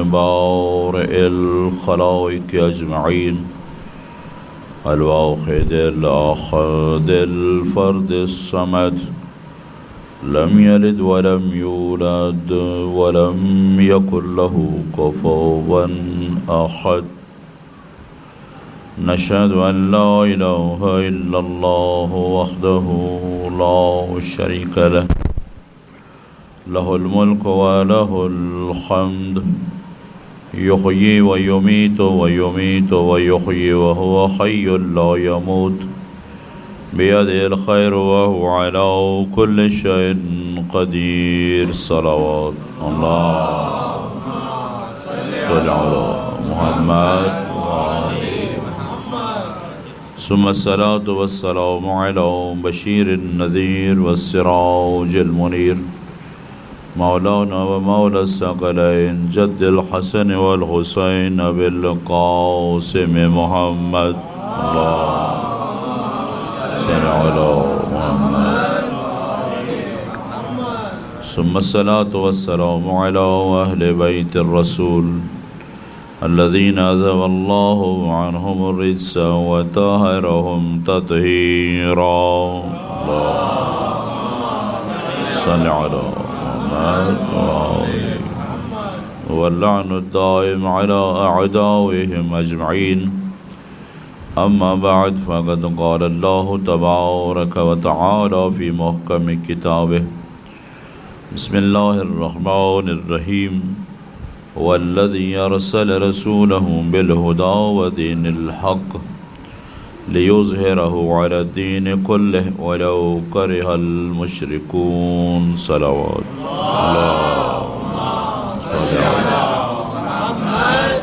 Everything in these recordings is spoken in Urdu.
بارئ الخلائق أجمعين الواحد الأحد الفرد الصمد لم يلد ولم يولد ولم يكن له كفوا أحد نشهد أن لا إله إلا الله وحده لا شريك له له الملك وله الحمد يحيي ويميت ويميت ويحيي وهو حي لا يموت بيده الخير وهو على كل شيء قدير صلوات الله صل على محمد ثم الصلاة والسلام على بشير النذير والسراج المنير مولانا ومولى الثقلين جد الحسن والحسين بالقاسم محمد صل على محمد ثم الصلاة والسلام على أهل بيت الرسول الذين أذهب الله عنهم الرجس وطهرهم تطهيرا صل على واللعن الدائم على أعدائهم أجمعين أما بعد فقد قال الله تبارك وتعالى في محكم كتابه بسم الله الرحمن الرحيم والذي أرسل رسوله بالهدى ودين الحق ليظهره على الدين كله ولو كره المشركون صلوات اللهم صل على محمد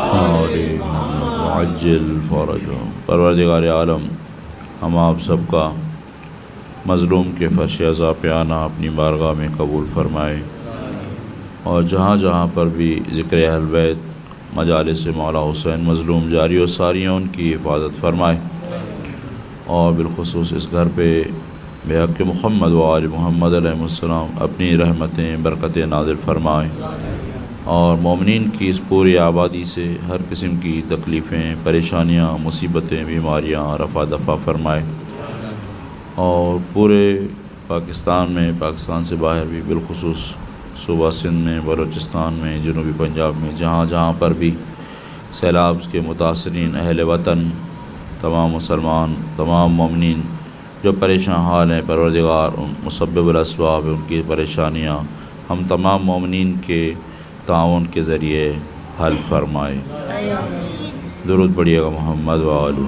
وعجل فرجهم پروردگار عالم ہم آپ سب کا مظلوم کے فرش عذاب پہ آنا اپنی بارگاہ میں قبول فرمائے اور جہاں جہاں پر بھی ذکر اہل بیت مجالس مولا حسین مظلوم جاری و ساری ان کی حفاظت فرمائے اور بالخصوص اس گھر پہ بے حق محمد و آل محمد علیہ السلام اپنی رحمتیں برکتیں نازل فرمائے اور مومنین کی اس پوری آبادی سے ہر قسم کی تکلیفیں پریشانیاں مصیبتیں بیماریاں رفع دفع فرمائے اور پورے پاکستان میں پاکستان سے باہر بھی بالخصوص صوبہ سندھ میں بلوچستان میں جنوبی پنجاب میں جہاں جہاں پر بھی سیلاب کے متاثرین اہل وطن تمام مسلمان تمام مومنین جو پریشان حال ہیں پروردگار مسبب الاسباب ان کی پریشانیاں ہم تمام مومنین کے تعاون کے ذریعے حل فرمائے درود پڑھیے گا محمد وآلہ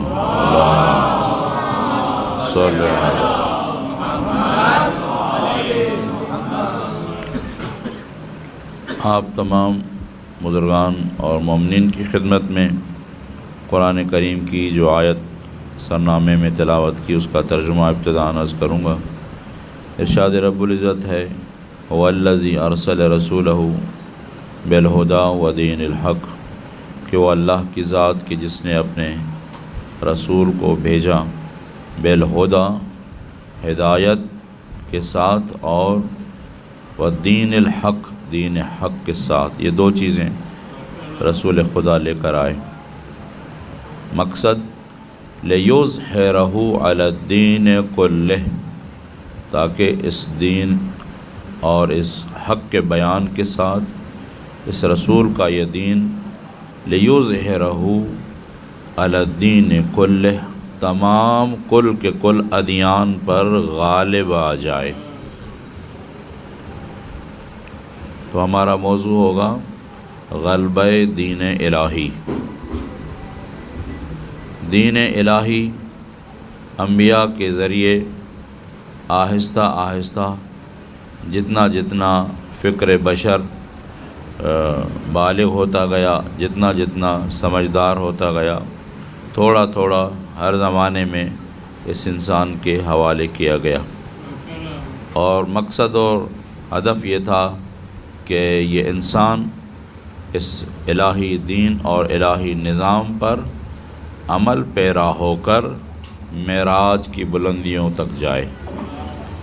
صلی اللہ علیہ آپ تمام بزرگان اور مومنین کی خدمت میں قرآن کریم کی جو آیت سرنامے میں تلاوت کی اس کا ترجمہ ابتداء عرض کروں گا۔ ارشاد رب العزت ہے وَالَّذِي أَرْسَلَ رَسُولَهُ بِالْهُدَى وَدِينِ الْحَقِّ کہ وہ اللہ کی ذات کہ جس نے اپنے رسول کو بھیجا بالہدیٰ ہدایت کے ساتھ اور وَدِينِ الْحَقِّ دین حق کے ساتھ، یہ دو چیزیں رسول خدا لے کر آئے۔ مقصد لِيُظْهِرَهُ عَلَى الدِّينِ كُلِّهِ تاکہ اس دین اور اس حق کے بیان کے ساتھ اس رسول کا یہ دین لِيُظْهِرَهُ عَلَى الدِّينِ كُلِّهِ تمام کل کے کل ادیان پر غالب آ جائے۔ تو ہمارا موضوع ہوگا غلبہ دین الہی۔ دین الہی انبیاء کے ذریعے آہستہ آہستہ جتنا جتنا فکر بشر بالغ ہوتا گیا، جتنا جتنا سمجھدار ہوتا گیا، تھوڑا تھوڑا ہر زمانے میں اس انسان کے حوالے کیا گیا، اور مقصد اور ہدف یہ تھا کہ یہ انسان اس الہی دین اور الہی نظام پر عمل پیرا ہو کر معراج کی بلندیوں تک جائے۔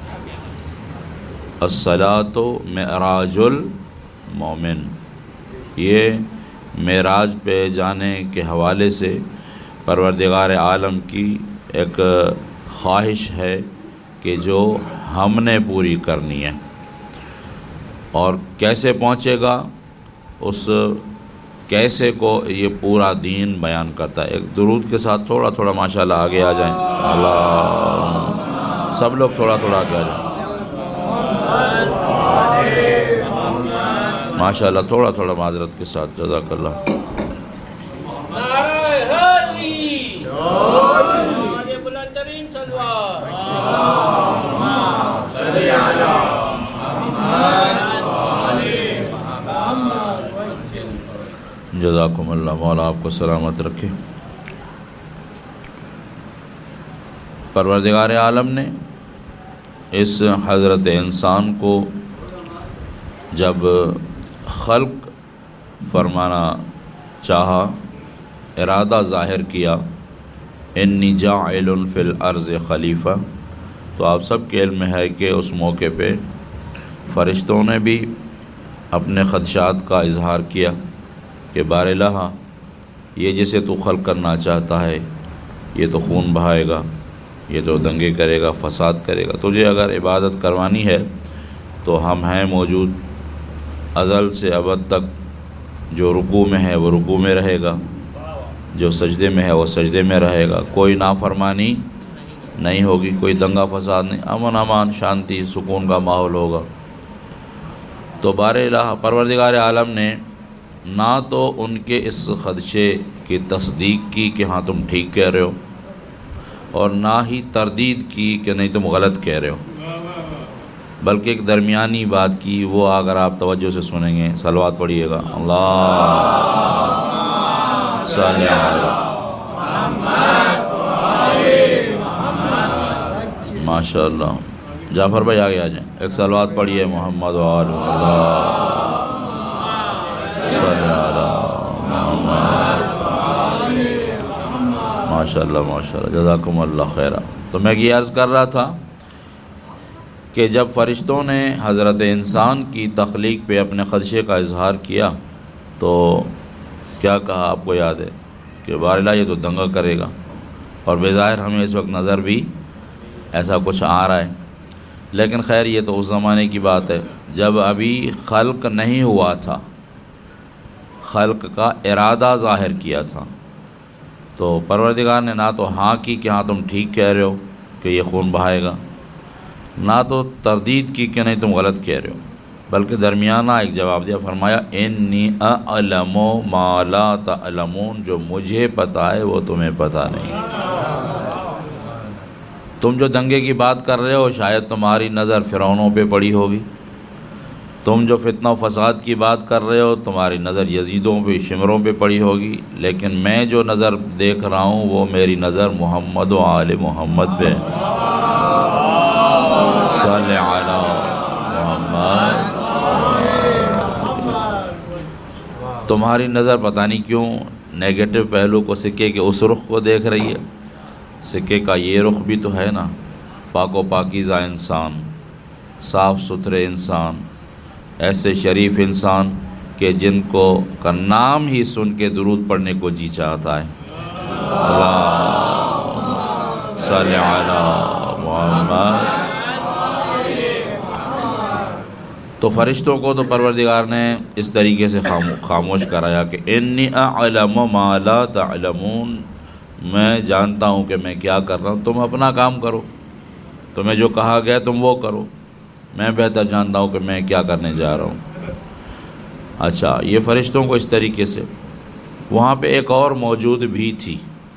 الصلاۃ معراج المومن، یہ معراج پہ جانے کے حوالے سے پروردگار عالم کی ایک خواہش ہے کہ جو ہم نے پوری کرنی ہے، اور کیسے پہنچے گا اس کیسے کو یہ پورا دین بیان کرتا ہے۔ ایک درود کے ساتھ تھوڑا تھوڑا ماشاءاللہ آگے آ جائیں، اللہ سب لوگ تھوڑا تھوڑا آگے آ جائیں ماشاءاللہ، تھوڑا تھوڑا معذرت کے ساتھ، جزاک اللہ۔ جزاکم اللہ، مولا آپ کو سلامت رکھے۔ پروردگار عالم نے اس حضرت انسان کو جب خلق فرمانا چاہا، ارادہ ظاہر کیا، انی جاعل فی الارض خلیفہ، تو آپ سب کے علم ہے کہ اس موقع پہ فرشتوں نے بھی اپنے خدشات کا اظہار کیا کہ بار الہ، یہ جسے تو خلق کرنا چاہتا ہے یہ تو خون بہائے گا، یہ تو دنگے کرے گا، فساد کرے گا، تجھے اگر عبادت کروانی ہے تو ہم ہیں موجود، ازل سے ابد تک، جو رکوع میں ہے وہ رکوع میں رہے گا، جو سجدے میں ہے وہ سجدے میں رہے گا، کوئی نافرمانی نہیں ہوگی، کوئی دنگا فساد نہیں، امن امان، شانتی، سکون کا ماحول ہوگا۔ تو بار الہ پروردگار عالم نے نہ تو ان کے اس خدشے کی تصدیق کی کہ ہاں تم ٹھیک کہہ رہے ہو، اور نہ ہی تردید کی کہ نہیں تم غلط کہہ رہے ہو، بلکہ ایک درمیانی بات کی، وہ اگر آپ توجہ سے سنیں گے، صلوات پڑھیے گا، اللہ صلی اللہ، ماشاءاللہ۔ جعفر بھائی آگے آ جائیں، ایک صلوات پڑھیے، محمد و آل اللہ صلی اللہ محمد، ماشاءاللہ ماشاءاللہ، جزاکم اللہ خیرہ۔ تو میں یہ عرض کر رہا تھا کہ جب فرشتوں نے حضرت انسان کی تخلیق پہ اپنے خدشے کا اظہار کیا تو کیا کہا، آپ کو یاد ہے کہ بار الہ یہ تو دنگا کرے گا، اور بظاہر ہمیں اس وقت نظر بھی ایسا کچھ آ رہا ہے، لیکن خیر یہ تو اس زمانے کی بات ہے جب ابھی خلق نہیں ہوا تھا، خلق کا ارادہ ظاہر کیا تھا، تو پروردگار نے نہ تو ہاں کی کہ ہاں تم ٹھیک کہہ رہے ہو کہ یہ خون بہائے گا، نہ تو تردید کی کہ نہیں تم غلط کہہ رہے ہو، بلکہ درمیانہ ایک جواب دیا، فرمایا انی اعلم ما لا تعلمون، جو مجھے پتہ ہے وہ تمہیں پتہ نہیں۔ تم جو دنگے کی بات کر رہے ہو شاید تمہاری نظر فرعونوں پہ پڑی ہوگی، تم جو فتنہ و فساد کی بات کر رہے ہو تمہاری نظر یزیدوں پہ، شمروں پہ پڑی ہوگی، لیکن میں جو نظر دیکھ رہا ہوں وہ میری نظر محمد و آل محمد پہ، صلی علی محمد۔ تمہاری نظر پتہ نہیں کیوں نیگیٹو پہلو کو، سکے کے اس رخ کو دیکھ رہی ہے، سکے کا یہ رخ بھی تو ہے نا، پاک و پاکیزہ انسان، صاف ستھرے انسان، ایسے شریف انسان کہ جن کو کا نام ہی سن کے درود پڑھنے کو جی چاہتا ہے، اللہ صلی علی محمد۔ تو فرشتوں کو تو پروردگار نے اس طریقے سے خاموش کرایا کہ انی اعلم ما لا تعلمون، میں جانتا ہوں کہ میں کیا کر رہا ہوں، تم اپنا کام کرو، تمہیں جو کہا گیا تم وہ کرو، میں بہتر جانتا ہوں کہ میں کیا کرنے جا رہا ہوں۔ اچھا، یہ فرشتوں کو اس طریقے سے، وہاں پہ ایک اور موجود بھی تھی،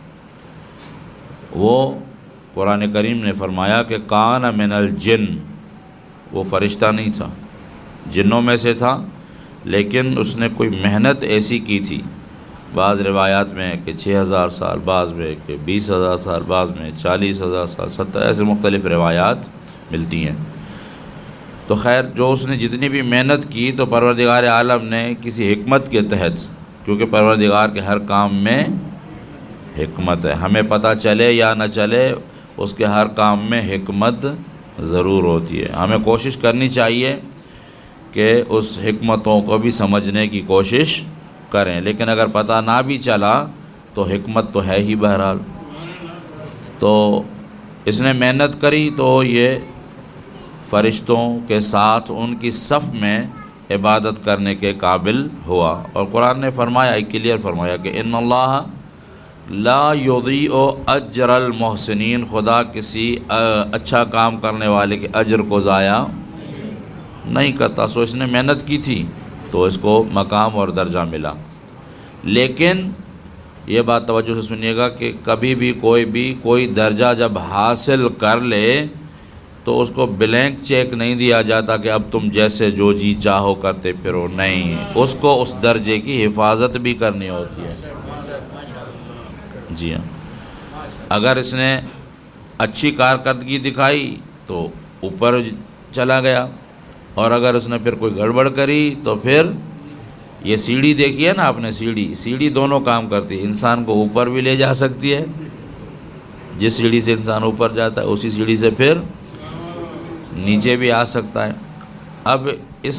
وہ قرآن کریم نے فرمایا کہ کان من الجن، وہ فرشتہ نہیں تھا، جنوں میں سے تھا، لیکن اس نے کوئی محنت ایسی کی تھی، بعض روایات میں کہ 6000 سال، بعض میں کہ 20,000 سال، بعض میں 40,000 سال، 70، ایسے مختلف روایات ملتی ہیں۔ تو خیر جو اس نے جتنی بھی محنت کی تو پروردگار عالم نے کسی حکمت کے تحت، کیونکہ پروردگار کے ہر کام میں حکمت ہے، ہمیں پتہ چلے یا نہ چلے اس کے ہر کام میں حکمت ضرور ہوتی ہے، ہمیں کوشش کرنی چاہیے کہ اس حکمتوں کو بھی سمجھنے کی کوشش کریں، لیکن اگر پتہ نہ بھی چلا تو حکمت تو ہے ہی بہرحال۔ تو اس نے محنت کری تو یہ فرشتوں کے ساتھ ان کی صف میں عبادت کرنے کے قابل ہوا، اور قرآن نے فرمایا، کلیئر فرمایا کہ ان اللہ لا یضیع اجر المحسنین، خدا کسی اچھا کام کرنے والے کے اجر کو ضائع نہیں کرتا۔ سو اس نے محنت کی تھی تو اس کو مقام اور درجہ ملا۔ لیکن یہ بات توجہ سے سنیے گا کہ کبھی بھی کوئی درجہ جب حاصل کر لے تو اس کو بلینک چیک نہیں دیا جاتا کہ اب تم جیسے جو جی چاہو کرتے پھرو، نہیں، اس کو اس درجے کی حفاظت بھی کرنی ہوتی ہے۔ جی ہاں، اگر اس نے اچھی کارکردگی دکھائی تو اوپر چلا گیا، اور اگر اس نے پھر کوئی گڑبڑ کری تو پھر یہ سیڑھی دیکھی ہے نا آپ نے، سیڑھی دونوں کام کرتی ہے، انسان کو اوپر بھی لے جا سکتی ہے، جس سیڑھی سے انسان اوپر جاتا ہے اسی سیڑھی سے پھر نیچے بھی آ سکتا ہے۔ اب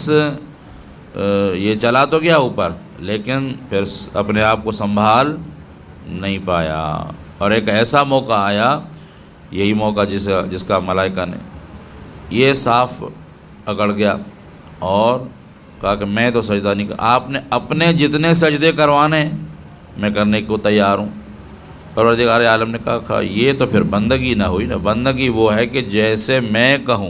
یہ چلا تو گیا اوپر، لیکن پھر اپنے آپ کو سنبھال نہیں پایا، اور ایک ایسا موقع آیا، یہی موقع جس کا ملائکہ نے یہ صاف اکڑ گیا اور کہا کہ میں تو سجدہ نہیں آپ نے اپنے جتنے سجدے کروانے میں کرنے کو تیار ہوں۔ پروردگار عالم نے کہا یہ تو پھر بندگی نہ ہوئی نا، بندگی وہ ہے کہ جیسے میں کہوں،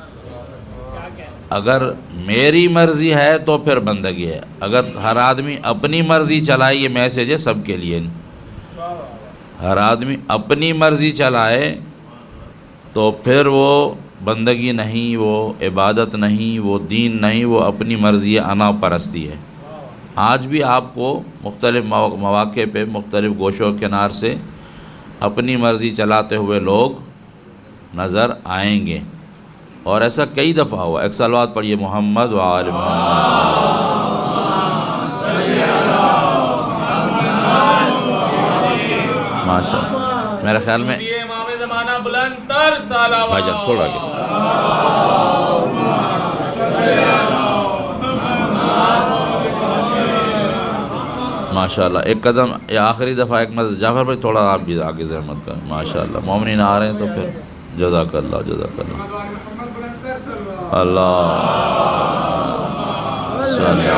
اگر میری مرضی ہے تو پھر بندگی ہے، اگر ہر آدمی اپنی مرضی چلائے، یہ میسیج ہے سب کے لیے، ہر آدمی اپنی مرضی چلائے تو پھر وہ بندگی نہیں، وہ عبادت نہیں، وہ دین نہیں، وہ اپنی مرضی انا پرستی ہے۔ آج بھی آپ کو مختلف مواقع پہ مختلف گوشوں کنار سے اپنی مرضی چلاتے ہوئے لوگ نظر آئیں گے، اور ایسا کئی دفعہ ہوا۔ ایک صلوات پڑھیے محمد و آل محمد۔ ماشاء اللہ، میرے خیال میں بھائی جان تھوڑا آگے۔ ماشاءاللہ، ایک قدم، یہ آخری دفعہ ایک مرتبہ جعفر بھائی تھوڑا آپ بھی آگے زحمت کریں۔ ماشاءاللہ، مومنین آ رہے ہیں تو پھر جزاک اللہ، جزاک اللہ۔ اللہ صلی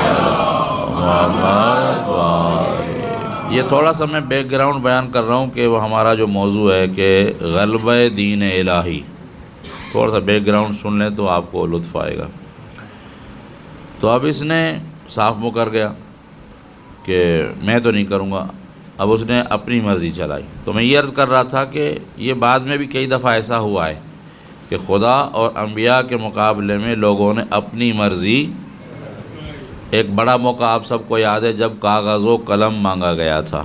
محمد وآلہ۔ یہ تھوڑا سا میں بیک گراؤنڈ بیان کر رہا ہوں کہ وہ ہمارا جو موضوع ہے کہ غلبہ دین الہی، تھوڑا سا بیک گراؤنڈ سن لیں تو آپ کو لطف آئے گا۔ تو اب اس نے صاف مکر گیا کہ میں تو نہیں کروں گا، اب اس نے اپنی مرضی چلائی۔ تو میں یہ عرض کر رہا تھا کہ یہ بعد میں بھی کئی دفعہ ایسا ہوا ہے کہ خدا اور انبیاء کے مقابلے میں لوگوں نے اپنی مرضی، ایک بڑا موقع آپ سب کو یاد ہے جب کاغذ و قلم مانگا گیا تھا،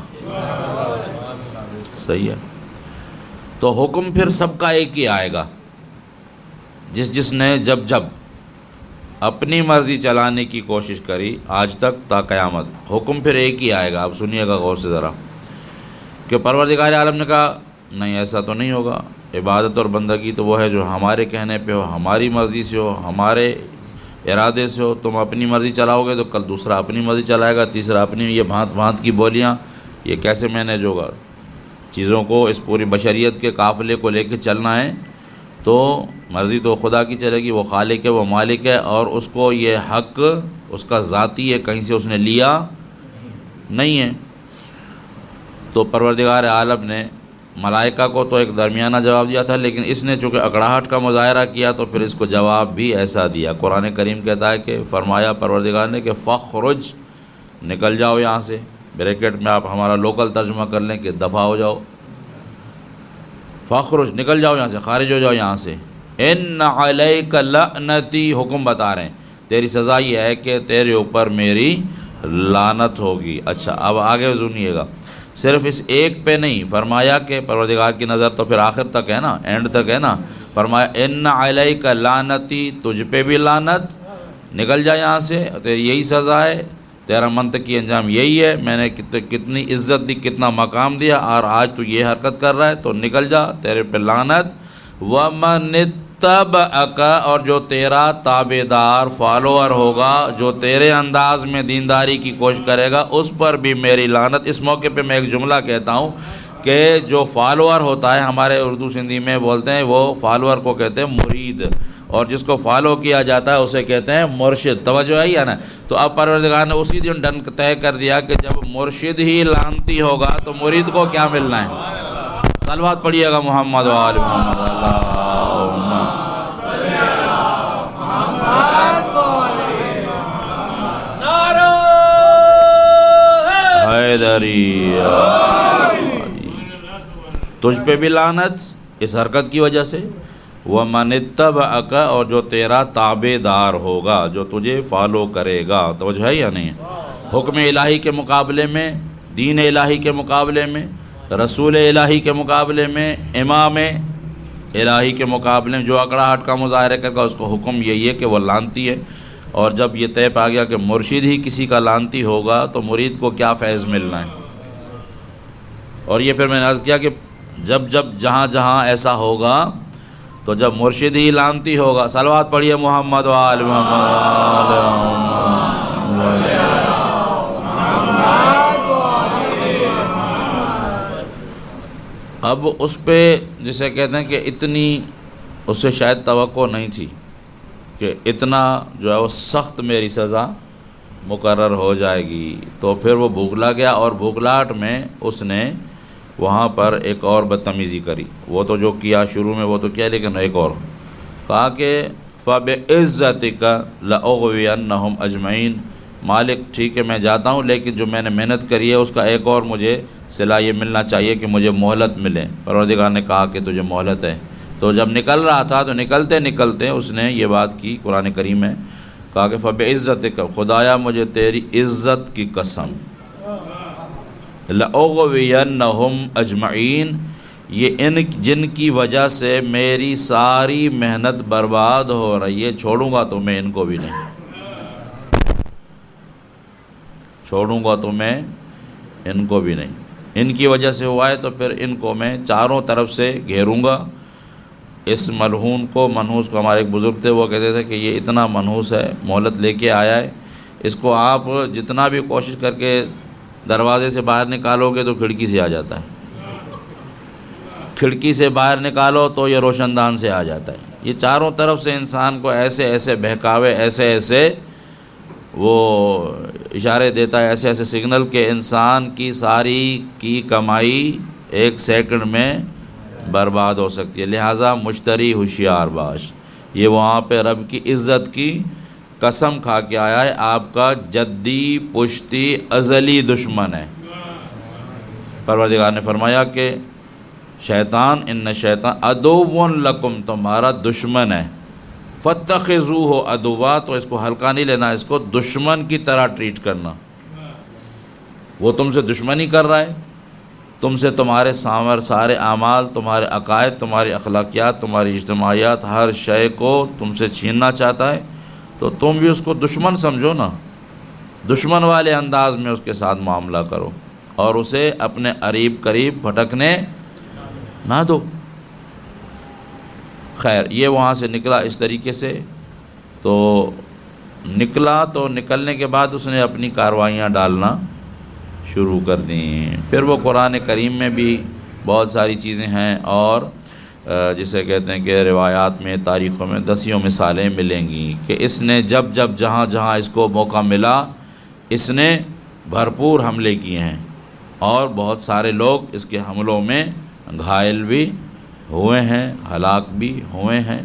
صحیح ہے؟ تو حکم پھر سب کا ایک ہی آئے گا، جس نے جب اپنی مرضی چلانے کی کوشش کری آج تک تا قیامت، حکم پھر ایک ہی آئے گا۔ آپ سنیے گا غور سے ذرا، کہ پروردگار عالم نے کہا نہیں ایسا تو نہیں ہوگا، عبادت اور بندگی تو وہ ہے جو ہمارے کہنے پہ ہو، ہماری مرضی سے ہو، ہمارے ارادے سے ہو۔ تم اپنی مرضی چلاؤ گے تو کل دوسرا اپنی مرضی چلائے گا، تیسرا اپنی، یہ بھانت بھانت کی بولیاں، یہ کیسے مینیج ہوگا؟ چیزوں کو، اس پوری بشریت کے قافلے کو لے کے چلنا ہے تو مرضی تو خدا کی چلے گی، وہ خالق ہے، وہ مالک ہے، اور اس کو یہ حق اس کا ذاتی ہے، کہیں سے اس نے لیا نہیں ہے۔ تو پروردگار عالم نے ملائکہ کو تو ایک درمیانہ جواب دیا تھا، لیکن اس نے چونکہ اکڑاہٹ کا مظاہرہ کیا تو پھر اس کو جواب بھی ایسا دیا۔ قرآن کریم کہتا ہے کہ فرمایا پروردگار نے کہ فخرج، نکل جاؤ یہاں سے، بریکٹ میں آپ ہمارا لوکل ترجمہ کر لیں کہ دفع ہو جاؤ، فخرج، نکل جاؤ یہاں سے، خارج ہو جاؤ یہاں سے۔ ان علیک لعنتی، حکم بتا رہے ہیں تیری سزا یہ ہے کہ تیرے اوپر میری لعنت ہوگی۔ اچھا اب آگے سنیے گا، صرف اس ایک پہ نہیں، فرمایا کہ پروردگار کی نظر تو پھر آخر تک ہے نا، اینڈ تک ہے نا۔ فرمایا ان علیک لعنتی، تجھ پہ بھی لعنت، نکل جا یہاں سے، تیری یہی سزا ہے، تیرا منطقی انجام یہی ہے، میں نے کتنی عزت دی، کتنا مقام دیا، اور آج تو یہ حرکت کر رہا ہے تو نکل جا، تیرے پہ لعنت۔ وَمَنِ اتبعک، اور جو تیرا تابعدار فالوور ہوگا، جو تیرے انداز میں دینداری کی کوشش کرے گا، اس پر بھی میری لعنت۔ اس موقع پہ میں ایک جملہ کہتا ہوں کہ جو فالوور ہوتا ہے، ہمارے اردو سندھی میں بولتے ہیں، وہ فالوور کو کہتے ہیں مرید، اور جس کو فالو کیا جاتا ہے اسے کہتے ہیں مرشد۔ توجہ ہے یا نا؟ تو اب پروردگار نے اسی دن ڈن طے کر دیا کہ جب مرشد ہی لعنتی ہوگا تو مرید کو کیا ملنا ہے؟ صلوات پڑھیے گا محمد و آل محمد۔ اللہم حیدری، تجھ پہ بھی لعنت اس حرکت کی وجہ سے، وَمَنِ اتَّبَعَكَ، اور جو تیرا تابع دار ہوگا، جو تجھے فالو کرے گا۔ توجہ ہے یا نہیں؟ حکم الہی کے مقابلے میں، دین الہی کے مقابلے میں، رسول الہی کے مقابلے میں، امام الہی کے مقابلے میں جو اکڑاہٹ کا مظاہرہ کرے گا، اس کو حکم یہی ہے کہ وہ لعنتی ہے۔ اور جب یہ طے پا گیا کہ مرشد ہی کسی کا لعنتی ہوگا تو مرید کو کیا فیض ملنا ہے؟ اور یہ پھر میں نے عرض کیا کہ جب جہاں جہاں ایسا ہوگا، تو جب مرشد ہی لعنتی ہوگا، صلوات پڑھیے محمد و آل محمد۔ اب اس پہ جسے کہتے ہیں کہ اتنی اس سے شاید توقع نہیں تھی کہ اتنا جو ہے وہ سخت میری سزا مقرر ہو جائے گی، تو پھر وہ بھوکلا گیا، اور بھوکلاہٹ میں اس نے وہاں پر ایک اور بدتمیزی کری۔ وہ تو جو کیا شروع میں وہ تو کیا، لیکن ایک اور کہا کہ فَبِعِزَّتِكَ لَأُغْوِيَنَّهُمْ أَجْمَعِينَ، مالک ٹھیک ہے میں جاتا ہوں، لیکن جو میں نے محنت کری ہے اس کا ایک اور مجھے صلہ یہ ملنا چاہیے کہ مجھے مہلت ملے۔ پروردگار نے کہا کہ تجھے مہلت ہے۔ تو جب نکل رہا تھا تو نکلتے نکلتے اس نے یہ بات کی، قرآن کریم میں کہا کہ فَبِعِزَّتِكَ، خدایا مجھے تیری عزت کی قسم، لَأُغْوِيَنَّهُمْ أَجْمَعِينَ، یہ جن کی وجہ سے میری ساری محنت برباد ہو رہی ہے، چھوڑوں گا تو میں ان کو بھی نہیں، چھوڑوں گا تو میں ان کو بھی نہیں، ان کی وجہ سے ہوا ہے تو پھر ان کو میں چاروں طرف سے گھیروں گا۔ اس ملعون کو، منحوس کو، ہمارے ایک بزرگ تھے وہ کہتے تھے کہ یہ اتنا منحوس ہے، مہلت لے کے آیا ہے، اس کو آپ جتنا بھی کوشش کر کے دروازے سے باہر نکالو گے تو کھڑکی سے آ جاتا ہے، کھڑکی سے باہر نکالو تو یہ روشن دان سے آ جاتا ہے۔ یہ چاروں طرف سے انسان کو ایسے ایسے بہکاوے، ایسے ایسے وہ اشارے دیتا ہے، ایسے ایسے سگنل کہ انسان کی ساری کی کمائی ایک سیکنڈ میں برباد ہو سکتی ہے۔ لہٰذا مشتری ہوشیار باش، یہ وہاں پہ رب کی عزت کی قسم کھا کے آیا ہے، آپ کا جدی پشتی ازلی دشمن ہے۔ پروردگار نے فرمایا کہ شیطان، ان شیطان عدو لکم، تمہارا دشمن ہے، فاتخذوہ عدوا، تو اس کو ہلکا نہیں لینا، اس کو دشمن کی طرح ٹریٹ کرنا۔ وہ تم سے دشمنی کر رہا ہے، تم سے تمہارے سارے اعمال، تمہارے عقائد، تمہاری اخلاقیات، تمہاری اجتماعیات، ہر شے کو تم سے چھیننا چاہتا ہے، تو تم بھی اس کو دشمن سمجھو نا، دشمن والے انداز میں اس کے ساتھ معاملہ کرو، اور اسے اپنے قریب بھٹکنے نہ دو۔ خیر، یہ وہاں سے نکلا اس طریقے سے، تو نکلا تو نکلنے کے بعد اس نے اپنی کارروائیاں ڈالنا شروع کر دیں۔ پھر وہ قرآن کریم میں بھی بہت ساری چیزیں ہیں، اور جسے کہتے ہیں کہ روایات میں، تاریخوں میں دسیوں مثالیں ملیں گی کہ اس نے جب جہاں جہاں اس کو موقع ملا اس نے بھرپور حملے کیے ہیں، اور بہت سارے لوگ اس کے حملوں میں گھائل بھی ہوئے ہیں، ہلاک بھی ہوئے ہیں۔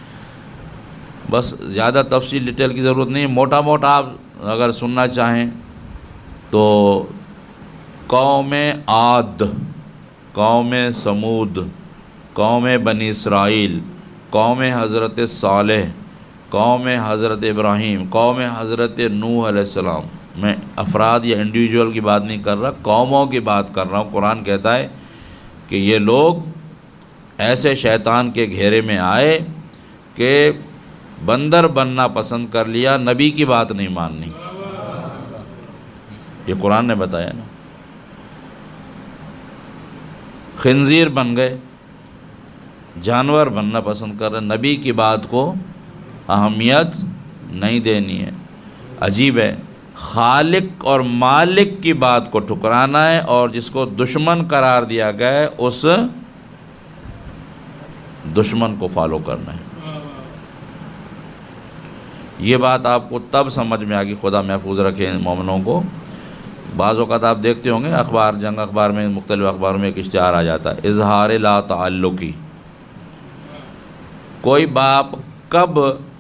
بس زیادہ تفصیل ڈیٹیل کی ضرورت نہیں، موٹا آپ اگر سننا چاہیں تو قوم عاد، قوم سمود، قوم بنی اسرائیل، قوم حضرت صالح، قوم حضرت ابراہیم، قوم حضرت نوح علیہ السلام، میں افراد یا انڈیویجول کی بات نہیں کر رہا، قوموں کی بات کر رہا ہوں۔ قرآن کہتا ہے کہ یہ لوگ ایسے شیطان کے گھیرے میں آئے کہ بندر بننا پسند کر لیا، نبی کی بات نہیں ماننی، یہ قرآن نے بتایا نا، خنزیر بن گئے، جانور بننا پسند کر رہے ہیں، نبی کی بات کو اہمیت نہیں دینی ہے۔ عجیب ہے، خالق اور مالک کی بات کو ٹھکرانا ہے، اور جس کو دشمن قرار دیا گیا ہے اس دشمن کو فالو کرنا ہے۔ یہ بات آپ کو تب سمجھ میں آ گئی، خدا محفوظ رکھے ان مومنوں کو۔ بعض اوقات آپ دیکھتے ہوں گے اخبار، جنگ اخبار میں، مختلف اخباروں میں ایک اشتہار آ جاتا ہے، اظہار لا تعلقی۔ کوئی باپ کب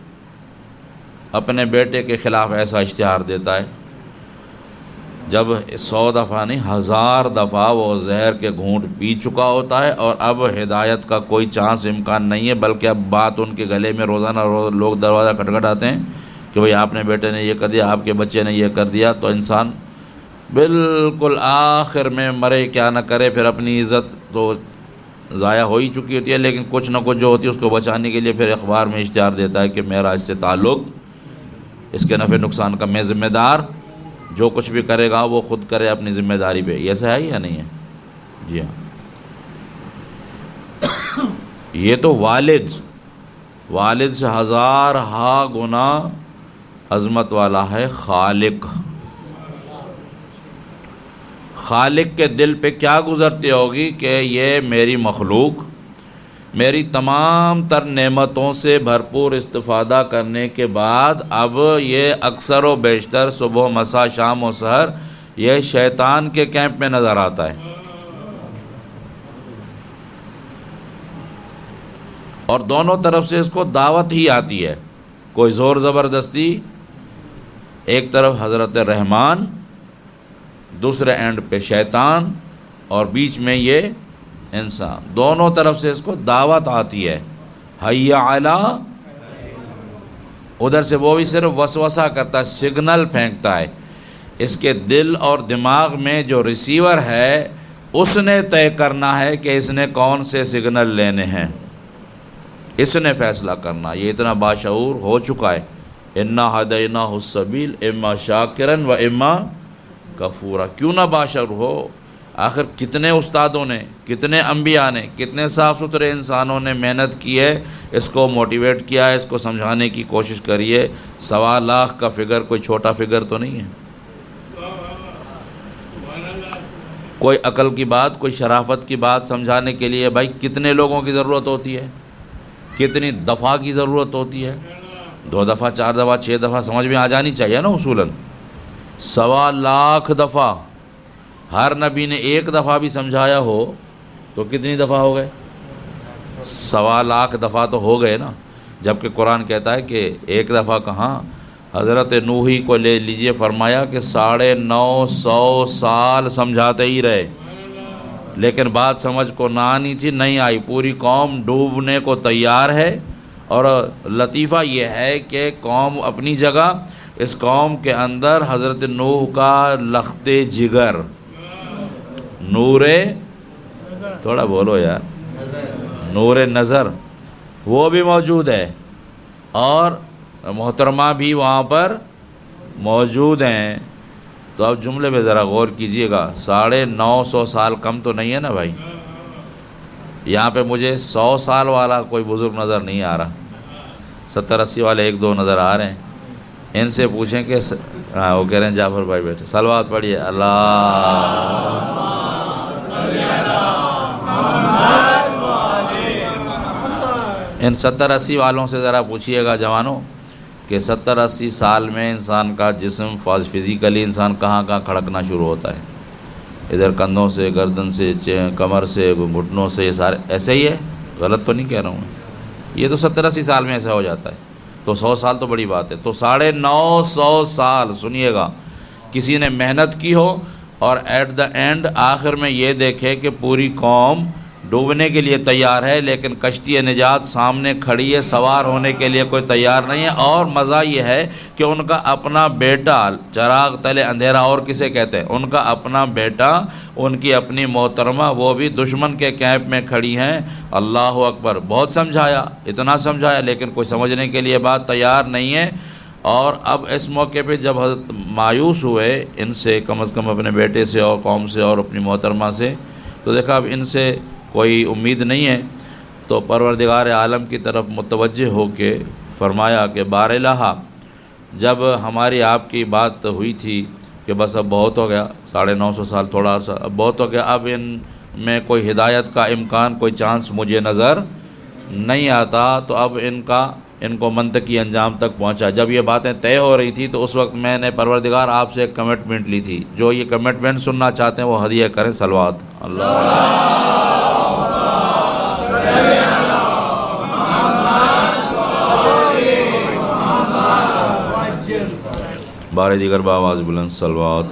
اپنے بیٹے کے خلاف ایسا اشتہار دیتا ہے؟ جب 100 دفعہ نہیں 1000 دفعہ وہ زہر کے گھونٹ پی چکا ہوتا ہے، اور اب ہدایت کا کوئی چانس امکان نہیں ہے، بلکہ اب بات ان کے گلے میں روزانہ لوگ دروازہ کھٹکھٹاتے ہیں کہ بھئی آپ نے بیٹے نے یہ کر دیا، آپ کے بچے نے یہ کر دیا، تو انسان بالکل آخر میں مرے کیا نہ کرے، پھر اپنی عزت تو ضائع ہو ہی چکی ہوتی ہے، لیکن کچھ نہ کچھ جو ہوتی ہے اس کو بچانے کے لیے پھر اخبار میں اشتہار دیتا ہے کہ میرا اس سے تعلق، اس کے نفع نقصان کا میں ذمہ دار، جو کچھ بھی کرے گا وہ خود کرے اپنی ذمہ داری پہ۔ یہ ایسا ہے یا نہیں ہے؟ جی ہاں۔ یہ تو والد سے 1000 گنا عظمت والا ہے خالق۔ خالق کے دل پہ کیا گزرتی ہوگی کہ یہ میری مخلوق میری تمام تر نعمتوں سے بھرپور استفادہ کرنے کے بعد اب یہ اکثر و بیشتر صبح مساء شام و سحر یہ شیطان کے کیمپ میں نظر آتا ہے، اور دونوں طرف سے اس کو دعوت ہی آتی ہے، کوئی زور زبردستی، ایک طرف حضرت رحمان، دوسرے اینڈ پہ شیطان، اور بیچ میں یہ انسان، دونوں طرف سے اس کو دعوت آتی ہے، حی علی، ادھر سے وہ بھی صرف وسوسہ کرتا ہے، سگنل پھینکتا ہے، اس کے دل اور دماغ میں جو ریسیور ہے اس نے طے کرنا ہے کہ اس نے کون سے سگنل لینے ہیں، اس نے فیصلہ کرنا۔ یہ اتنا باشعور ہو چکا ہے، انا ہدیناہ السبیل اما شاکرا و اما کفورا۔ کیوں نہ باشعور ہو؟ آخر کتنے استادوں نے، کتنے انبیاء نے، کتنے صاف ستھرے انسانوں نے محنت کی ہے، اس کو موٹیویٹ کیا ہے، اس کو سمجھانے کی کوشش کری ہے۔ 1.25 لاکھ کا فگر کوئی چھوٹا فگر تو نہیں ہے۔ کوئی عقل کی بات، کوئی شرافت کی بات سمجھانے کے لیے بھائی کتنے لوگوں کی ضرورت ہوتی ہے، کتنی دفعہ کی ضرورت ہوتی ہے؟ 2 دفعہ، 4 دفعہ، 6 دفعہ سمجھ میں آ جانی چاہیے نا اصولاً۔ 1.25 لاکھ دفعہ، ہر نبی نے 1 دفعہ بھی سمجھایا ہو تو کتنی دفعہ ہو گئے؟ 1.25 لاکھ دفعہ تو ہو گئے نا، جبکہ قرآن کہتا ہے کہ 1 دفعہ کہاں، حضرت نوحی کو لے لیجئے، فرمایا کہ 950 سال سمجھاتے ہی رہے، لیکن بات سمجھ کو نہ آنی تھی، نہیں آئی، پوری قوم ڈوبنے کو تیار ہے۔ اور لطیفہ یہ ہے کہ قوم اپنی جگہ، اس قوم کے اندر حضرت نوح کا لخت جگر، نور، تھوڑا بولو یار، نور نظر، وہ بھی موجود ہے، اور محترمہ بھی وہاں پر موجود ہیں۔ تو اب جملے پہ ذرا غور کیجئے گا، 950 سال کم تو نہیں ہے نا بھائی؟ یہاں پہ مجھے 100 سال والا کوئی بزرگ نظر نہیں آ رہا، 70-80 والے 1-2 نظر آ رہے ہیں۔ ان سے پوچھیں کہ وہ کہہ رہے ہیں جعفر بھائی بیٹھے، صلوات پڑھیے، اللہ۔ ان 70-80 والوں سے ذرا پوچھئے گا جوانوں کہ 70-80 سال میں انسان کا جسم فزیکلی انسان کہاں کھڑکنا شروع ہوتا ہے؟ ادھر کندھوں سے، گردن سے، کمر سے، گھٹنوں سے، یہ سارے ایسے ہی ہے؟ غلط تو نہیں کہہ رہا ہوں میں؟ یہ تو 70-80 سال میں ایسا ہو جاتا ہے، تو 100 سال تو بڑی بات ہے۔ تو 950 سال سنیے گا، کسی نے محنت کی ہو اور ایٹ دا اینڈ آخر میں یہ دیکھے کہ پوری قوم ڈوبنے کے لیے تیار ہے، لیکن کشتی نجات سامنے کھڑی ہے، سوار ہونے کے لیے کوئی تیار نہیں ہے۔ اور مزہ یہ ہے کہ ان کا اپنا بیٹا، چراغ تلے اندھیرا اور کسے کہتے ہیں، ان کا اپنا بیٹا، ان کی اپنی محترمہ، وہ بھی دشمن کے کیمپ میں کھڑی ہیں۔ اللہ اکبر، بہت سمجھایا، اتنا سمجھایا، لیکن کوئی سمجھنے کے لیے بات تیار نہیں ہے۔ اور اب اس موقع پہ جب حضرت مایوس ہوئے ان سے، کم از کم اپنے بیٹے سے اور قوم سے اور اپنی محترمہ سے، تو دیکھا اب ان سے کوئی امید نہیں ہے، تو تو پروردگار عالم کی طرف متوجہ ہو کے فرمایا کہ بارالہ جب ہماری آپ کی بات ہوئی تھی کہ بس اب بہت ہو گیا، 950 سال تھوڑا عرصہ اب بہت ہو گیا، اب ان میں کوئی ہدایت کا امکان، کوئی چانس مجھے نظر نہیں آتا، تو اب ان کو منطقی انجام تک پہنچا۔ جب یہ باتیں طے ہو رہی تھی تو اس وقت میں نے پروردگار آپ سے ایک کمٹمنٹ لی تھی، جو یہ کمٹمنٹ سننا چاہتے ہیں وہ ہدیہ کریں صلوات اللہ۔ بارے دیگر بآواز بلند صلوات۔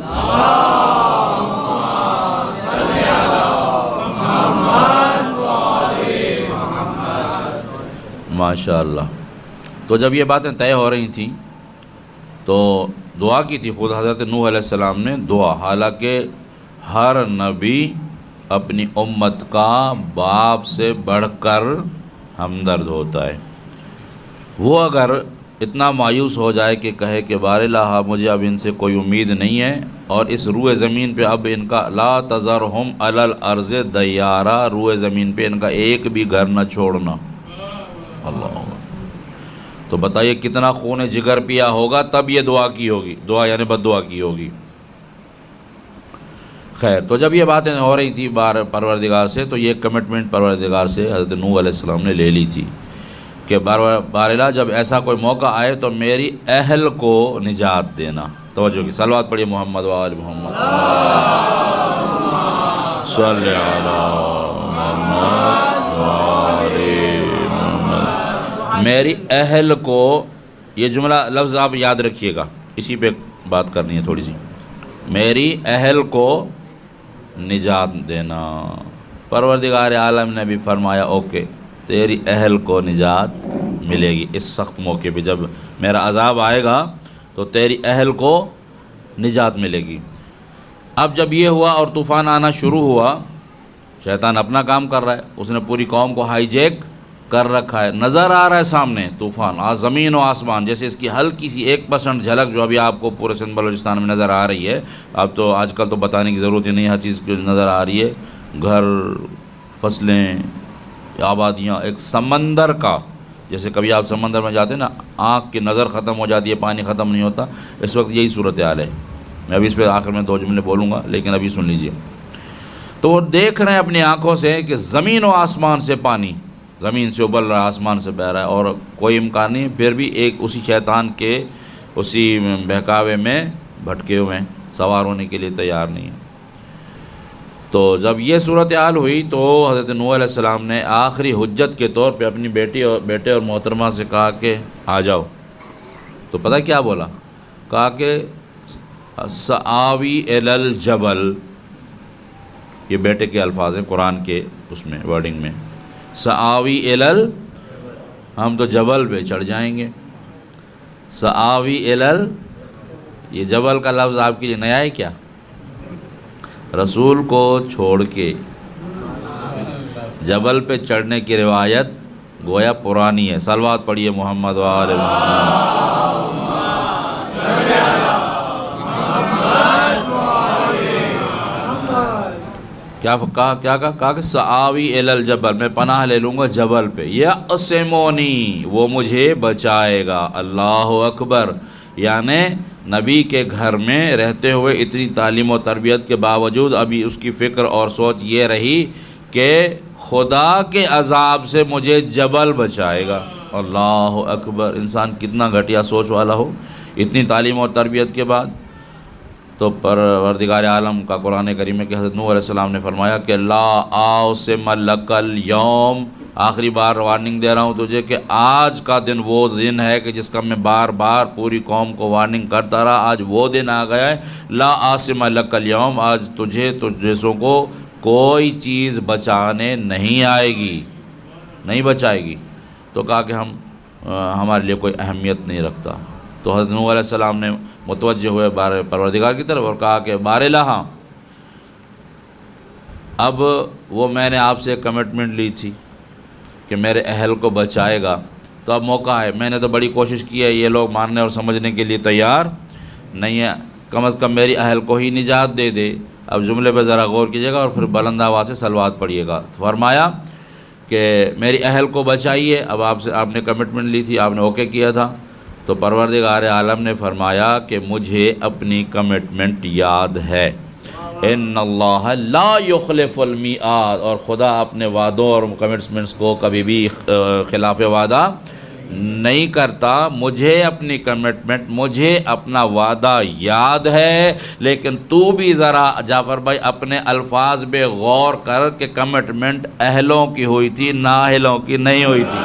ماشاء اللہ۔ تو جب یہ باتیں طے ہو رہی تھیں تو دعا کی تھی خود حضرت نوح علیہ السلام نے دعا، حالانکہ ہر نبی اپنی امت کا باپ سے بڑھ کر ہمدرد ہوتا ہے۔ وہ اگر اتنا مایوس ہو جائے کہ کہے کہ بارالہ مجھے اب ان سے کوئی امید نہیں ہے، اور اس روئے زمین پہ اب ان کا لا تذرہم علی الارض دیارا، روئے زمین پہ ان کا ایک بھی گھر نہ چھوڑنا، اللہ، تو بتائیے کتنا خون جگر پیا ہوگا تب یہ دعا کی ہوگی، دعا یعنی بد دعا کی ہوگی۔ خیر، تو جب یہ باتیں ہو رہی تھی پروردگار سے، تو یہ کمٹمنٹ پروردگار سے حضرت نوح علیہ السلام نے لے لی تھی کہ بارالہ جب ایسا کوئی موقع آئے تو میری اہل کو نجات دینا۔ توجہ کی صلوات پڑھیے محمد و آل محمد صلی علی محمد و آل محمد۔ میری اہل کو، یہ جملہ لفظ آپ یاد رکھیے گا، اسی پہ بات کرنی ہے تھوڑی سی، میری اہل کو نجات دینا۔ پروردگار عالم نے بھی فرمایا اوکے، تیری اہل کو نجات ملے گی اس سخت موقع پہ، جب میرا عذاب آئے گا تو تیری اہل کو نجات ملے گی۔ اب جب یہ ہوا اور طوفان آنا شروع ہوا، شیطان اپنا کام کر رہا ہے، اس نے پوری قوم کو ہائی جیک کر رکھا ہے، نظر آ رہا ہے سامنے طوفان، زمین و آسمان، جیسے اس کی ہلکی سی 1% جھلک جو ابھی آپ کو پورے سندھ بلوچستان میں نظر آ رہی ہے۔ اب تو آج کل تو بتانے کی ضرورت ہی نہیں، ہر چیز کی نظر آ رہی ہے، گھر، فصلیں، آبادیاں، ایک سمندر کا، جیسے کبھی آپ سمندر میں جاتے ہیں نا، آنکھ کی نظر ختم ہو جاتی ہے، پانی ختم نہیں ہوتا، اس وقت یہی صورتحال ہے۔ میں ابھی اس پہ آخر میں 2 جملے بولوں گا، لیکن ابھی سن لیجئے۔ تو وہ دیکھ رہے ہیں اپنی آنکھوں سے کہ زمین و آسمان سے پانی، زمین سے ابل رہا ہے، آسمان سے بہہ رہا ہے، اور کوئی امکان نہیں، پھر بھی ایک اسی شیطان کے اسی بہکاوے میں بھٹکے ہوئے ہیں، سوار ہونے کے لیے تیار نہیں ہیں۔ تو جب یہ صورتحال ہوئی تو حضرت نوح علیہ السلام نے آخری حجت کے طور پہ اپنی بیٹے اور محترمہ سے کہا کہ آ جاؤ۔ تو پتہ کیا بولا؟ کہا کہ سآوی الی الجبل، یہ بیٹے کے الفاظ ہیں قرآن کے اس میں ورڈنگ میں، سآوی الی، ہم تو جبل پہ چڑھ جائیں گے، سآوی الی، یہ جبل کا لفظ آپ کے لیے نیا ہے کیا؟ رسول کو چھوڑ کے جبل پہ چڑھنے کی روایت گویا پرانی ہے۔ صلوات پڑھیے محمد و آل محمد۔ کیا کہا کہ سآوی الی الجبل، میں پناہ لے لوں گا جبل پہ، یعصمونی، وہ مجھے بچائے گا۔ اللہ اکبر، یعنی نبی کے گھر میں رہتے ہوئے اتنی تعلیم و تربیت کے باوجود ابھی اس کی فکر اور سوچ یہ رہی کہ خدا کے عذاب سے مجھے جبل بچائے گا۔ اللہ اکبر، انسان کتنا گھٹیا سوچ والا ہو اتنی تعلیم اور تربیت کے بعد۔ تو پروردگار عالم کا قرآن کریم میں کہ حضرت نوح علیہ السلام نے فرمایا کہ لا عاصم لک اليوم، آخری بار وارننگ دے رہا ہوں تجھے کہ آج کا دن وہ دن ہے کہ جس کا میں بار بار پوری قوم کو وارننگ کرتا رہا، آج وہ دن آ گیا ہے۔ لا عاصم لک اليوم، آج تجھے تو جیسوں کو کوئی چیز بچانے نہیں آئے گی، نہیں بچائے گی۔ تو کہا کہ ہمارے لیے کوئی اہمیت نہیں رکھتا۔ تو حضرت نوح علیہ السلام نے متوجہ ہوئے پروردگار کی طرف اور کہا کہ بارالہ، اب وہ میں نے آپ سے کمٹمنٹ لی تھی کہ میرے اہل کو بچائے گا، تو اب موقع ہے، میں نے تو بڑی کوشش کی ہے، یہ لوگ ماننے اور سمجھنے کے لیے تیار نہیں ہے، کم از کم میری اہل کو ہی نجات دے دے۔ اب جملے پہ ذرا غور کیجیے گا اور پھر بلند آواز سے صلوات پڑھیے گا۔ فرمایا کہ میری اہل کو بچائیے. اب آپ نے کمٹمنٹ لی تھی، آپ نے اوکے کیا تھا، تو پروردگار عالم نے فرمایا کہ مجھے اپنی کمٹمنٹ یاد ہے. ان اللہ لا یخلف المیعاد، اور خدا اپنے وعدوں اور کمٹمنٹس کو کبھی بھی خلاف وعدہ نہیں کرتا. مجھے اپنی کمٹمنٹ، مجھے اپنا وعدہ یاد ہے، لیکن تو بھی ذرا جعفر بھائی اپنے الفاظ پہ غور کر کہ کمٹمنٹ اہلوں کی ہوئی تھی، نااہلوں کی نہیں ہوئی تھی.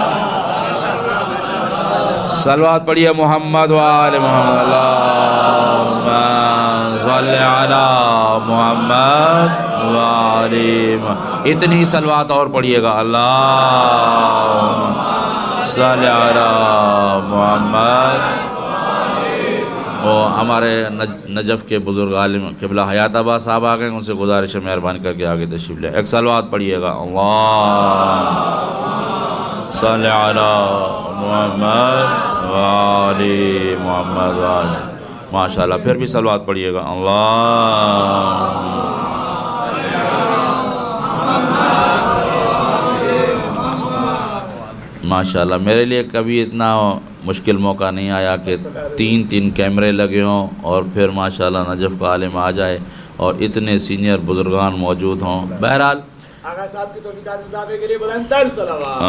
صلوات پڑھیے محمد وآل محمد. اللہم صلی علی محمد وآل محمد. اتنی صلوات اور پڑھیے گا. اللہم صلی علی محمد. اور ہمارے نجف کے بزرگ عالم قبلہ حیات آباد صاحب آ گئے، ان سے گزارش ہے مہربانی کر کے آگے تشریف لیں. ایک صلوات پڑھیے گا. اللہم صلی علی محمد وآل محمد. ماشاءاللہ پھر بھی صلوات پڑھیے گا. اللہ ماشاءاللہ. میرے لیے کبھی اتنا مشکل موقع نہیں آیا کہ 3 کیمرے لگے ہوں اور پھر ماشاءاللہ نجف کا عالم آ جائے اور اتنے سینئر بزرگان موجود ہوں. بہرحال آقا صاحب کی توفیقات مصابے کے لیے بلندتر صلوات.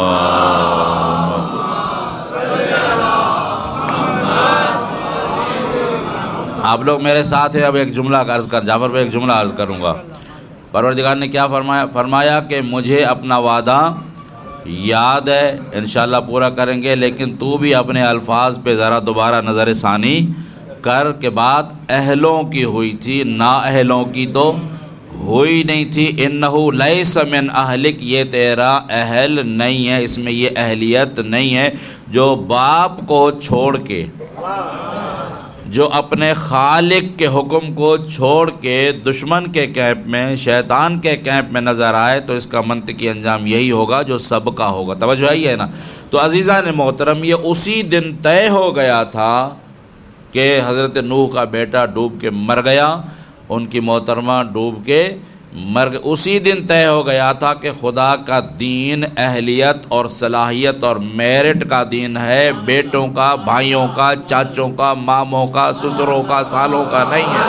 آپ لوگ میرے ساتھ ہیں. اب ایک جملہ عرض کر، جعفر بھائی ایک جملہ عرض کروں گا. پروردگار نے کیا فرمایا کہ مجھے اپنا وعدہ یاد ہے، انشاءاللہ پورا کریں گے، لیکن تو بھی اپنے الفاظ پہ ذرا دوبارہ نظر ثانی کر کہ بات اہلوں کی ہوئی تھی، نا اہلوں کی تو ہوئی نہیں تھی. انہو لیس من اہلک، یہ تیرا اہل نہیں ہے، اس میں یہ اہلیت نہیں ہے. جو باپ کو چھوڑ کے، جو اپنے خالق کے حکم کو چھوڑ کے دشمن کے کیمپ میں، شیطان کے کیمپ میں نظر آئے تو اس کا منطقی انجام یہی ہوگا جو سب کا ہوگا. توجہ آئی ہے نا؟ تو عزیزان محترم، یہ اسی دن طے ہو گیا تھا کہ حضرت نوح کا بیٹا ڈوب کے مر گیا، ان کی محترمہ ڈوب کے مر گئے. اسی دن طے ہو گیا تھا کہ خدا کا دین اہلیت اور صلاحیت اور میرٹ کا دین ہے، بیٹوں کا، بھائیوں کا، چاچوں کا، ماموں کا، سسروں کا، سالوں کا نہیں ہے.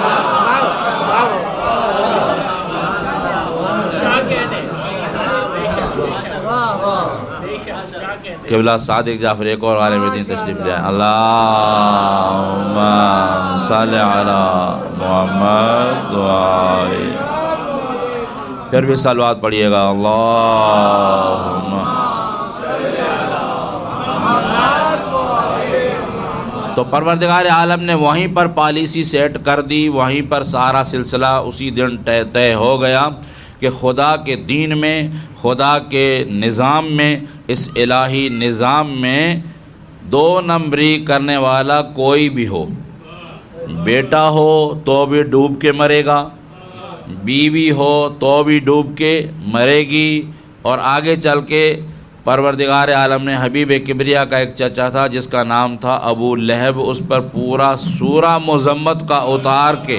قبلہ صادق جعفر ایک اور عالم دین تشریف لے آئیں. اللہم صلی علی محمد وآل. پھر بھی صلوات پڑھیے گا. اللہم تو پروردگار عالم نے وہیں پر پالیسی سیٹ کر دی، وہیں پر سارا سلسلہ اسی دن طے ہو گیا کہ خدا کے دین میں، خدا کے نظام میں، اس الہی نظام میں 2 نمبری کرنے والا کوئی بھی ہو، بیٹا ہو تو بھی ڈوب کے مرے گا، بیوی ہو تو بھی ڈوب کے مرے گی. اور آگے چل کے پروردگار عالم نے حبیب کبریا کا ایک چچا تھا جس کا نام تھا ابو لہب، اس پر پورا سورہ مذمت کا اتار کے،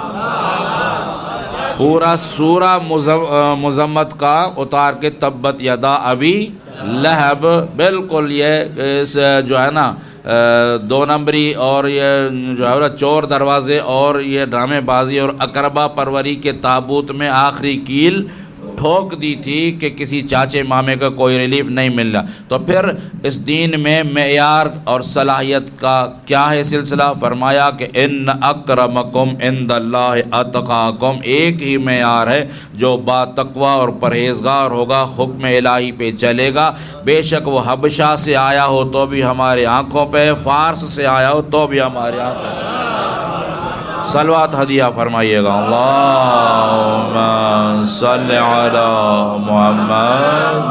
پورا سورہ مذمت کا اتار کے تبت یدا ابی لہب. بالکل یہ جو ہے نا 2 نمبری اور یہ جو ہے چور دروازے اور یہ ڈرامے بازی اور اقربا پروری کے تابوت میں آخری کیل ٹھوک دی تھی کہ کسی چاچے مامے کا کوئی ریلیف نہیں مل رہا. تو پھر اس دین میں معیار اور صلاحیت کا کیا ہے سلسلہ؟ فرمایا کہ ان اکرمکم عند اللہ اتقاکم. ایک ہی معیار ہے، جو با تقوی اور پرہیزگار ہوگا حکم الہی پہ چلے گا. بے شک وہ حبشہ سے آیا ہو تو بھی ہمارے آنکھوں پہ، فارس سے آیا ہو تو بھی ہمارے آنکھوں پہ. صلوات ہدیہ فرمائیے گا. اللہم صلی علی محمد.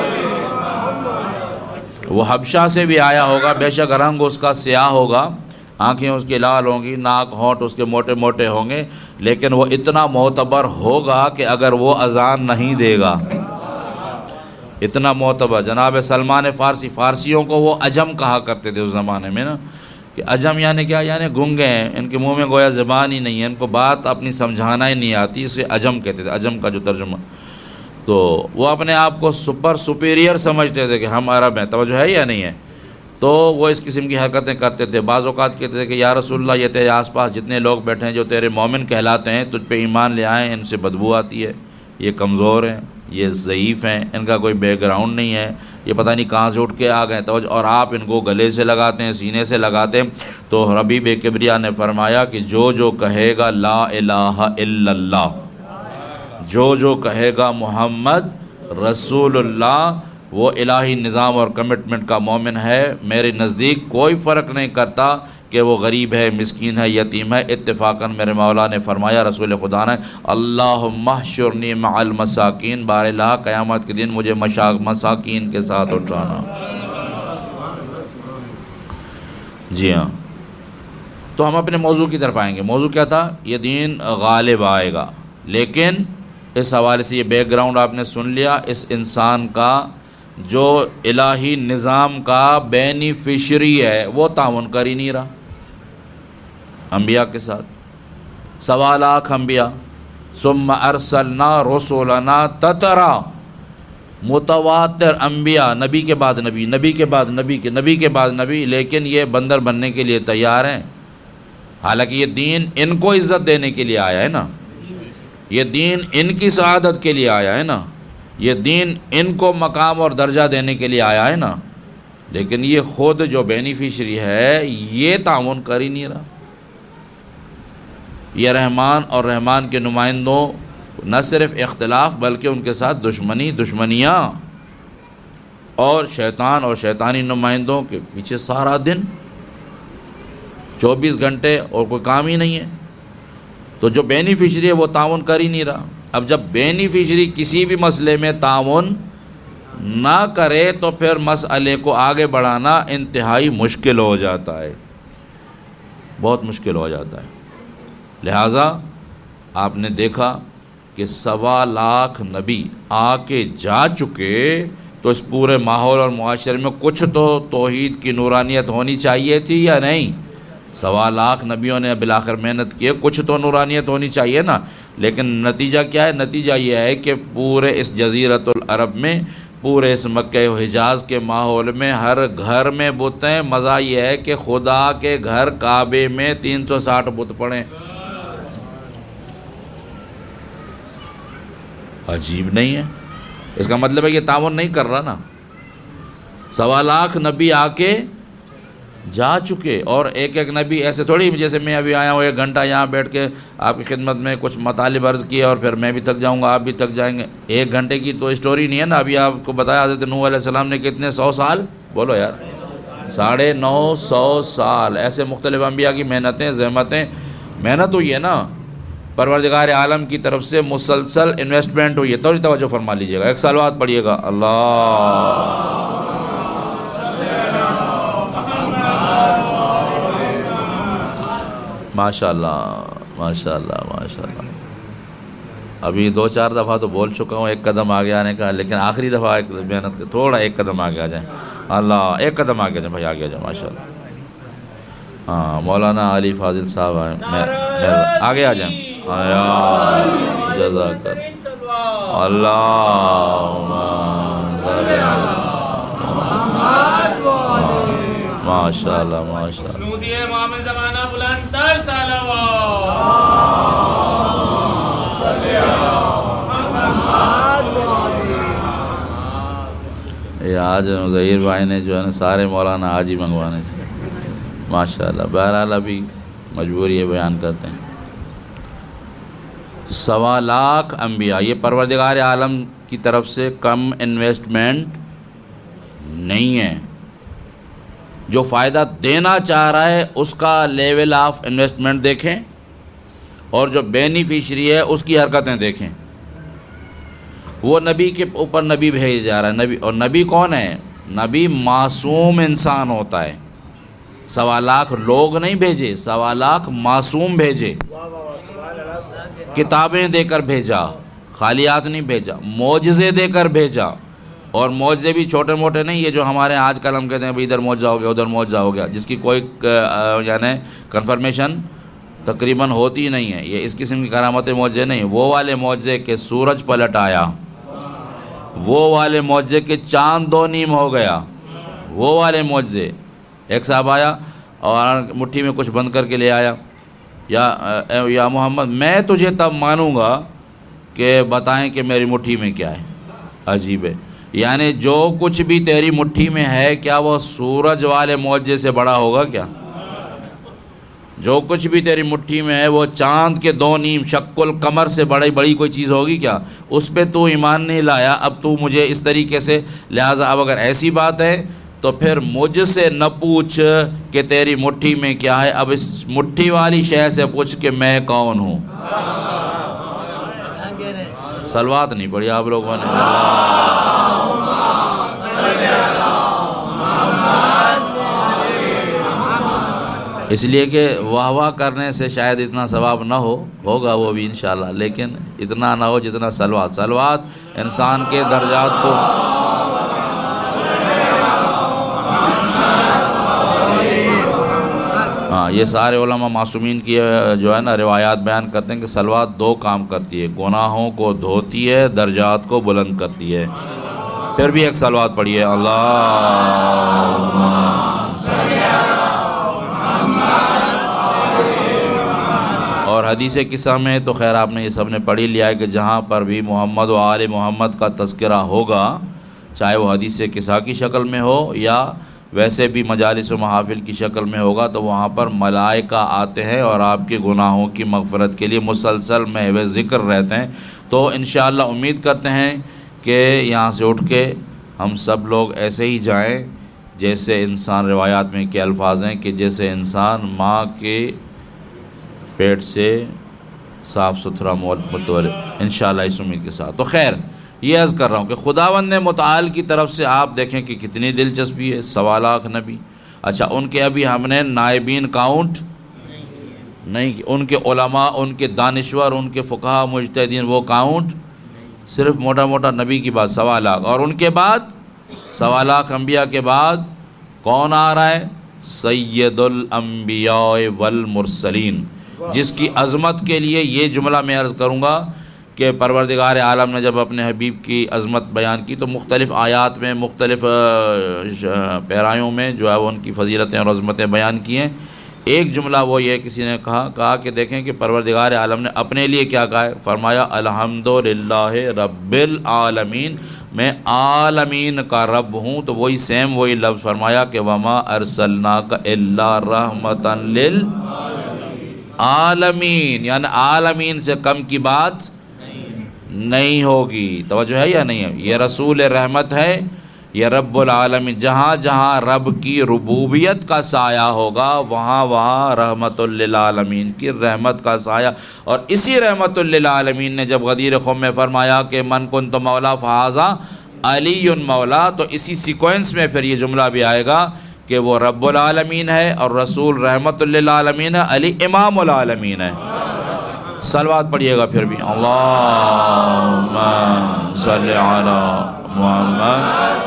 وہ حبشہ سے بھی آیا ہوگا، بے شک رنگ اس کا سیاہ ہوگا، آنکھیں اس کی لال ہوں گی، ناک ہونٹ اس کے موٹے موٹے ہوں گے، لیکن وہ اتنا معتبر ہوگا کہ اگر وہ اذان نہیں دے گا، اتنا معتبر. جناب سلمان فارسی، فارسیوں کو وہ عجم کہا کرتے تھے اس زمانے میں نا، کہ عجم یعنی کیا؟ یعنی گنگے ہیں، ان کے منہ میں گویا زبان ہی نہیں ہے، ان کو بات اپنی سمجھانا ہی نہیں آتی، اسے عجم کہتے تھے، عجم کا جو ترجمہ. تو وہ اپنے آپ کو سپیریئر سمجھتے تھے کہ ہم عرب ہیں. توجہ ہے یا نہیں ہے؟ تو وہ اس قسم کی حرکتیں کرتے تھے. بعض اوقات کہتے تھے کہ یا رسول اللہ، یہ تیرے آس پاس جتنے لوگ بیٹھے ہیں جو تیرے مومن کہلاتے ہیں، تجھ پہ ایمان لے آئیں، ان سے بدبو آتی ہے، یہ کمزور ہیں، یہ ضعیف ہیں، ان کا کوئی بیک گراؤنڈ نہیں ہے، یہ پتہ نہیں کہاں سے اٹھ کے آ گئے. توجہ. اور آپ ان کو گلے سے لگاتے ہیں، سینے سے لگاتے ہیں. تو حبیب کبریا نے فرمایا کہ جو کہے گا لا الہ الا اللہ، جو کہے گا محمد رسول اللہ، وہ الہی نظام اور کمٹمنٹ کا مومن ہے. میرے نزدیک کوئی فرق نہیں کرتا کہ وہ غریب ہے، مسکین ہے، یتیم ہے. اتفاقاً میرے مولا نے فرمایا، رسول خدا نے، اللہم احشرنی مع المساکین، بار الہ قیامت کے دن مجھے مساکین کے ساتھ اٹھانا. جی ہاں. تو ہم اپنے موضوع کی طرف آئیں گے. موضوع کیا تھا؟ یہ دین غالب آئے گا. لیکن اس حوالے سے یہ بیک گراؤنڈ آپ نے سن لیا. اس انسان کا جو الہی نظام کا بینیفیشری ہے وہ تعاون کر ہی نہیں رہا انبیاء کے ساتھ. 1.25 لاکھ انبیاء، ثم ارسلنا رسولنا تترا، متواتر انبیاء، نبی کے بعد نبی، نبی کے بعد نبی کے نبی کے بعد نبی، لیکن یہ بندر بننے کے لیے تیار ہیں. حالانکہ یہ دین ان کو عزت دینے کے لیے آیا ہے نا، یہ دین ان کی سعادت کے لیے آیا ہے نا، یہ دین ان کو مقام اور درجہ دینے کے لیے آیا ہے نا. لیکن یہ خود جو بینیفیشری ہے یہ تعاون کر ہی نہیں رہا. یہ رحمان اور رحمان کے نمائندوں نہ صرف اختلاف بلکہ ان کے ساتھ دشمنیاں، اور شیطان اور شیطانی نمائندوں کے پیچھے سارا دن 24 گھنٹے اور کوئی کام ہی نہیں ہے. تو جو بینیفیشری ہے وہ تعاون کر ہی نہیں رہا. اب جب بینیفیشری کسی بھی مسئلے میں تعاون نہ کرے تو پھر مسئلے کو آگے بڑھانا انتہائی مشکل ہو جاتا ہے، بہت مشکل ہو جاتا ہے. لہٰذا آپ نے دیکھا کہ 1.25 لاکھ نبی آ کے جا چکے، تو اس پورے ماحول اور معاشرے میں کچھ تو توحید کی نورانیت ہونی چاہیے تھی یا نہیں؟ 1.25 لاکھ نبیوں نے بالآخر محنت کی، کچھ تو نورانیت ہونی چاہیے نا. لیکن نتیجہ کیا ہے؟ نتیجہ یہ ہے کہ پورے اس جزیرۃ العرب میں، پورے اس مکہ و حجاز کے ماحول میں ہر گھر میں بت ہیں. مزہ یہ ہے کہ خدا کے گھر کعبے میں 360 بت پڑے. عجیب نہیں ہے؟ اس کا مطلب ہے کہ تعاون نہیں کر رہا نا. 1.25 لاکھ نبی آ کے جا چکے، اور ایک نبی ایسے تھوڑی جیسے میں ابھی آیا ہوں 1 گھنٹہ یہاں بیٹھ کے آپ کی خدمت میں کچھ مطالب عرض کیا اور پھر میں بھی تھک جاؤں گا، آپ بھی تھک جائیں گے. 1 گھنٹے کی تو اسٹوری نہیں ہے نا. ابھی آپ کو بتایا حضرت نوح علیہ السلام نے کتنے 100 سال، بولو یار، 950 سال ایسے مختلف انبیاء کی محنتیں، زحمتیں، محنت ہوئی ہے نا. پروردگار عالم کی طرف سے مسلسل انویسٹمنٹ ہوئی ہے. تو توجہ فرما لیجیے گا. 1 سال بعد پڑھیے گا اللہ ماشاء اللہ ماشاء اللہ ماشاء اللہ. ابھی 2-4 دفعہ تو بول چکا ہوں 1 قدم آگے آنے کا، لیکن آخری دفعہ ایک محنت کے تھوڑا 1 قدم آگے آ جائیں. اللہ 1 قدم آگے جائیں بھائی، آگے آ جائیں ماشاء اللہ. ہاں مولانا علی فاضل صاحب ہیں، آگے آ جائیں. جزاک اللہ ماشاء اللہ ماشاء اللہ. یہ آج ظہیر بھائی نے جو ہے نا سارے مولانا آج ہی منگوانے تھے ماشاء اللہ. بہرحال ابھی مجبوری ہے بیان کرتے ہیں. 1.25 لاکھ انبیاء، یہ پروردگار عالم کی طرف سے کم انویسٹمنٹ نہیں ہے. جو فائدہ دینا چاہ رہا ہے اس کا لیول آف انویسٹمنٹ دیکھیں، اور جو بینیفیشری ہے اس کی حرکتیں دیکھیں. وہ نبی کے اوپر نبی بھیج جا رہا ہے. نبی، اور نبی کون ہے؟ نبی معصوم انسان ہوتا ہے. 1.25 لاکھ لوگ نہیں بھیجے، 1.25 لاکھ معصوم بھیجے. کتابیں دے کر بھیجا، خالیات نہیں بھیجا، معجزے دے کر بھیجا. اور معجزے بھی چھوٹے موٹے نہیں، یہ جو ہمارے آج کل ہم کہتے ہیں ادھر معجزہ ہو گیا ادھر معجزہ ہو گیا، جس کی کوئی یعنی کنفرمیشن تقریباً ہوتی نہیں ہے. یہ اس قسم کی کرامت معجزے نہیں، وہ والے معجزے کہ سورج پلٹ آیا، وہ والے معجزے کے چاند دو نیم ہو گیا، وہ والے معجزے۔ ایک صاحب آیا اور مٹھی میں کچھ بند کر کے لے آیا، یا محمد میں تجھے تب مانوں گا کہ بتائیں کہ میری مٹھی میں کیا ہے۔ عجیب ہے، یعنی جو کچھ بھی تیری مٹھی میں ہے کیا وہ سورج والے معجزے سے بڑا ہوگا کیا؟ جو کچھ بھی تیری مٹھی میں ہے وہ چاند کے دو نیم شق القمر سے بڑی کوئی چیز ہوگی کیا؟ اس پہ تو ایمان نہیں لایا، اب تو مجھے اس طریقے سے، لہٰذا اب اگر ایسی بات ہے تو پھر مجھ سے نہ پوچھ کہ تیری مٹھی میں کیا ہے، اب اس مٹھی والی شے سے پوچھ کہ میں کون ہوں۔ صلوات نہیں پڑھی آپ لوگوں نے؟ اس لیے کہ واہ کرنے سے شاید اتنا ثواب نہ ہوگا وہ بھی انشاءاللہ، لیکن اتنا نہ ہو جتنا صلوات انسان کے درجات کو۔ ہاں، یہ سارے علماء معصومین کی جو ہے نا روایات بیان کرتے ہیں کہ صلوات دو کام کرتی ہے، گناہوں کو دھوتی ہے، درجات کو بلند کرتی ہے۔ پھر بھی ایک صلوات پڑھیے، اللہم اور حدیث قصہ میں تو خیر آپ نے یہ سب نے پڑھی لیا ہے کہ جہاں پر بھی محمد و آل محمد کا تذکرہ ہوگا، چاہے وہ حدیث قصہ کی شکل میں ہو یا ویسے بھی مجالس و محافل کی شکل میں ہوگا، تو وہاں پر ملائکہ آتے ہیں اور آپ کے گناہوں کی مغفرت کے لیے مسلسل محو ذکر رہتے ہیں۔ تو انشاءاللہ امید کرتے ہیں کہ یہاں سے اٹھ کے ہم سب لوگ ایسے ہی جائیں جیسے انسان، روایات میں کیا الفاظ ہیں کہ جیسے انسان ماں کے پیٹ سے صاف ستھرا متولد، انشاءاللہ اس امید کے ساتھ۔ تو خیر یہ عرض کر رہا ہوں کہ خداوند متعال کی طرف سے آپ دیکھیں کہ کتنی دلچسپی ہے، 1.25 لاکھ نبی۔ اچھا، ان کے ابھی ہم نے نائبین کاؤنٹ نہیں کی، ان کے علماء، ان کے دانشور، ان کے فقہا مجتہدین وہ کاؤنٹ، صرف موٹا موٹا نبی کی بات 1.25 لاکھ، اور ان کے بعد 1.25 لاکھ انبیاء کے بعد کون آ رہا ہے؟ سید الانبیاء والمرسلین، جس کی عظمت کے لیے یہ جملہ میں عرض کروں گا کہ پروردگار عالم نے جب اپنے حبیب کی عظمت بیان کی تو مختلف آیات میں، مختلف پیرایوں میں جو ہے وہ ان کی فضیلتیں اور عظمتیں بیان کی ہیں۔ ایک جملہ وہ یہ کسی نے کہا کہ دیکھیں کہ پروردگار عالم نے اپنے لیے کیا کہا ہے، فرمایا الحمدللہ رب العالمین، میں عالمین کا رب ہوں، تو وہی لفظ فرمایا کہ وما ارسلناک الا رحمتا عالمین، یعنی عالمین سے کم کی بات نہیں ہوگی۔ توجہ ہے یا نہیں ہے؟ یہ رسول رحمت ہے، یہ رب العالمین۔ جہاں جہاں رب کی ربوبیت کا سایہ ہوگا وہاں وہاں رحمت للعالمین کی رحمت کا سایہ۔ اور اسی رحمت للعالمین نے جب غدیر خم میں فرمایا کہ من کنت مولا فہذا علی مولا، تو اسی سیکوینس میں پھر یہ جملہ بھی آئے گا کہ وہ رب العالمین ہے اور رسول رحمت للعالمین ہے، علی امام العالمین ہے۔ صلوات پڑھیے گا پھر بھی، اللہم صلی علی محمد۔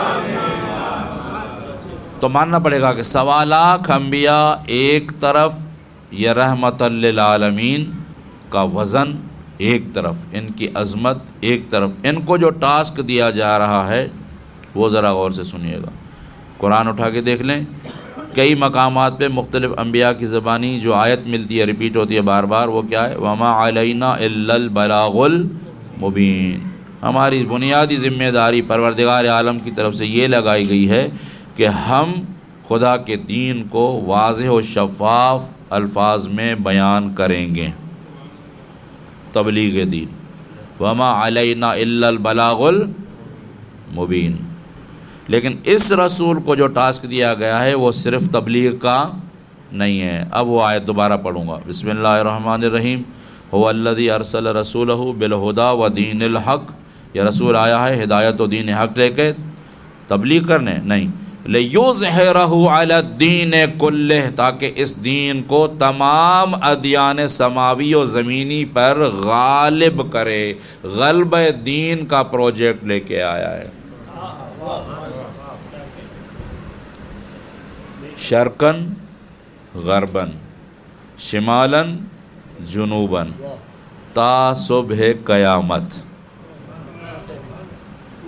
تو ماننا پڑے گا کہ 1.25 لاکھ انبیاء ایک طرف، یہ رحمت للعالمین کا وزن ایک طرف، ان کی عظمت ایک طرف، ان کو جو ٹاسک دیا جا رہا ہے وہ ذرا غور سے سنیے گا۔ قرآن اٹھا کے دیکھ لیں، کئی مقامات پہ مختلف انبیاء کی زبانی جو آیت ملتی ہے، ریپیٹ ہوتی ہے بار بار، وہ کیا ہے؟ وَمَا عَلَيْنَا إِلَّا الْبَلَاغُ الْمُبِينُ۔ ہماری بنیادی ذمہ داری پروردگار عالم کی طرف سے یہ لگائی گئی ہے کہ ہم خدا کے دین کو واضح و شفاف الفاظ میں بیان کریں گے، تبلیغ دین۔ وَمَا عَلَيْنَا إِلَّا الْبَلَاغُ الْمُبِينُ۔ لیکن اس رسول کو جو ٹاسک دیا گیا ہے وہ صرف تبلیغ کا نہیں ہے۔ اب وہ آیت دوبارہ پڑھوں گا، بسم اللہ الرحمن الرحیم۔ هو الذی ارسل رسولہ بالہدی ودین الحق، یہ رسول آیا ہے ہدایت و دین حق لے کے، تبلیغ کرنے نہیں، لیظہرہ علی الدین کلہ، تاکہ اس دین کو تمام ادیان سماوی و زمینی پر غالب کرے۔ غلبہ دین کا پروجیکٹ لے کے آیا ہے، شرقاً غرباً شمالاً جنوباً تا صبح قیامت۔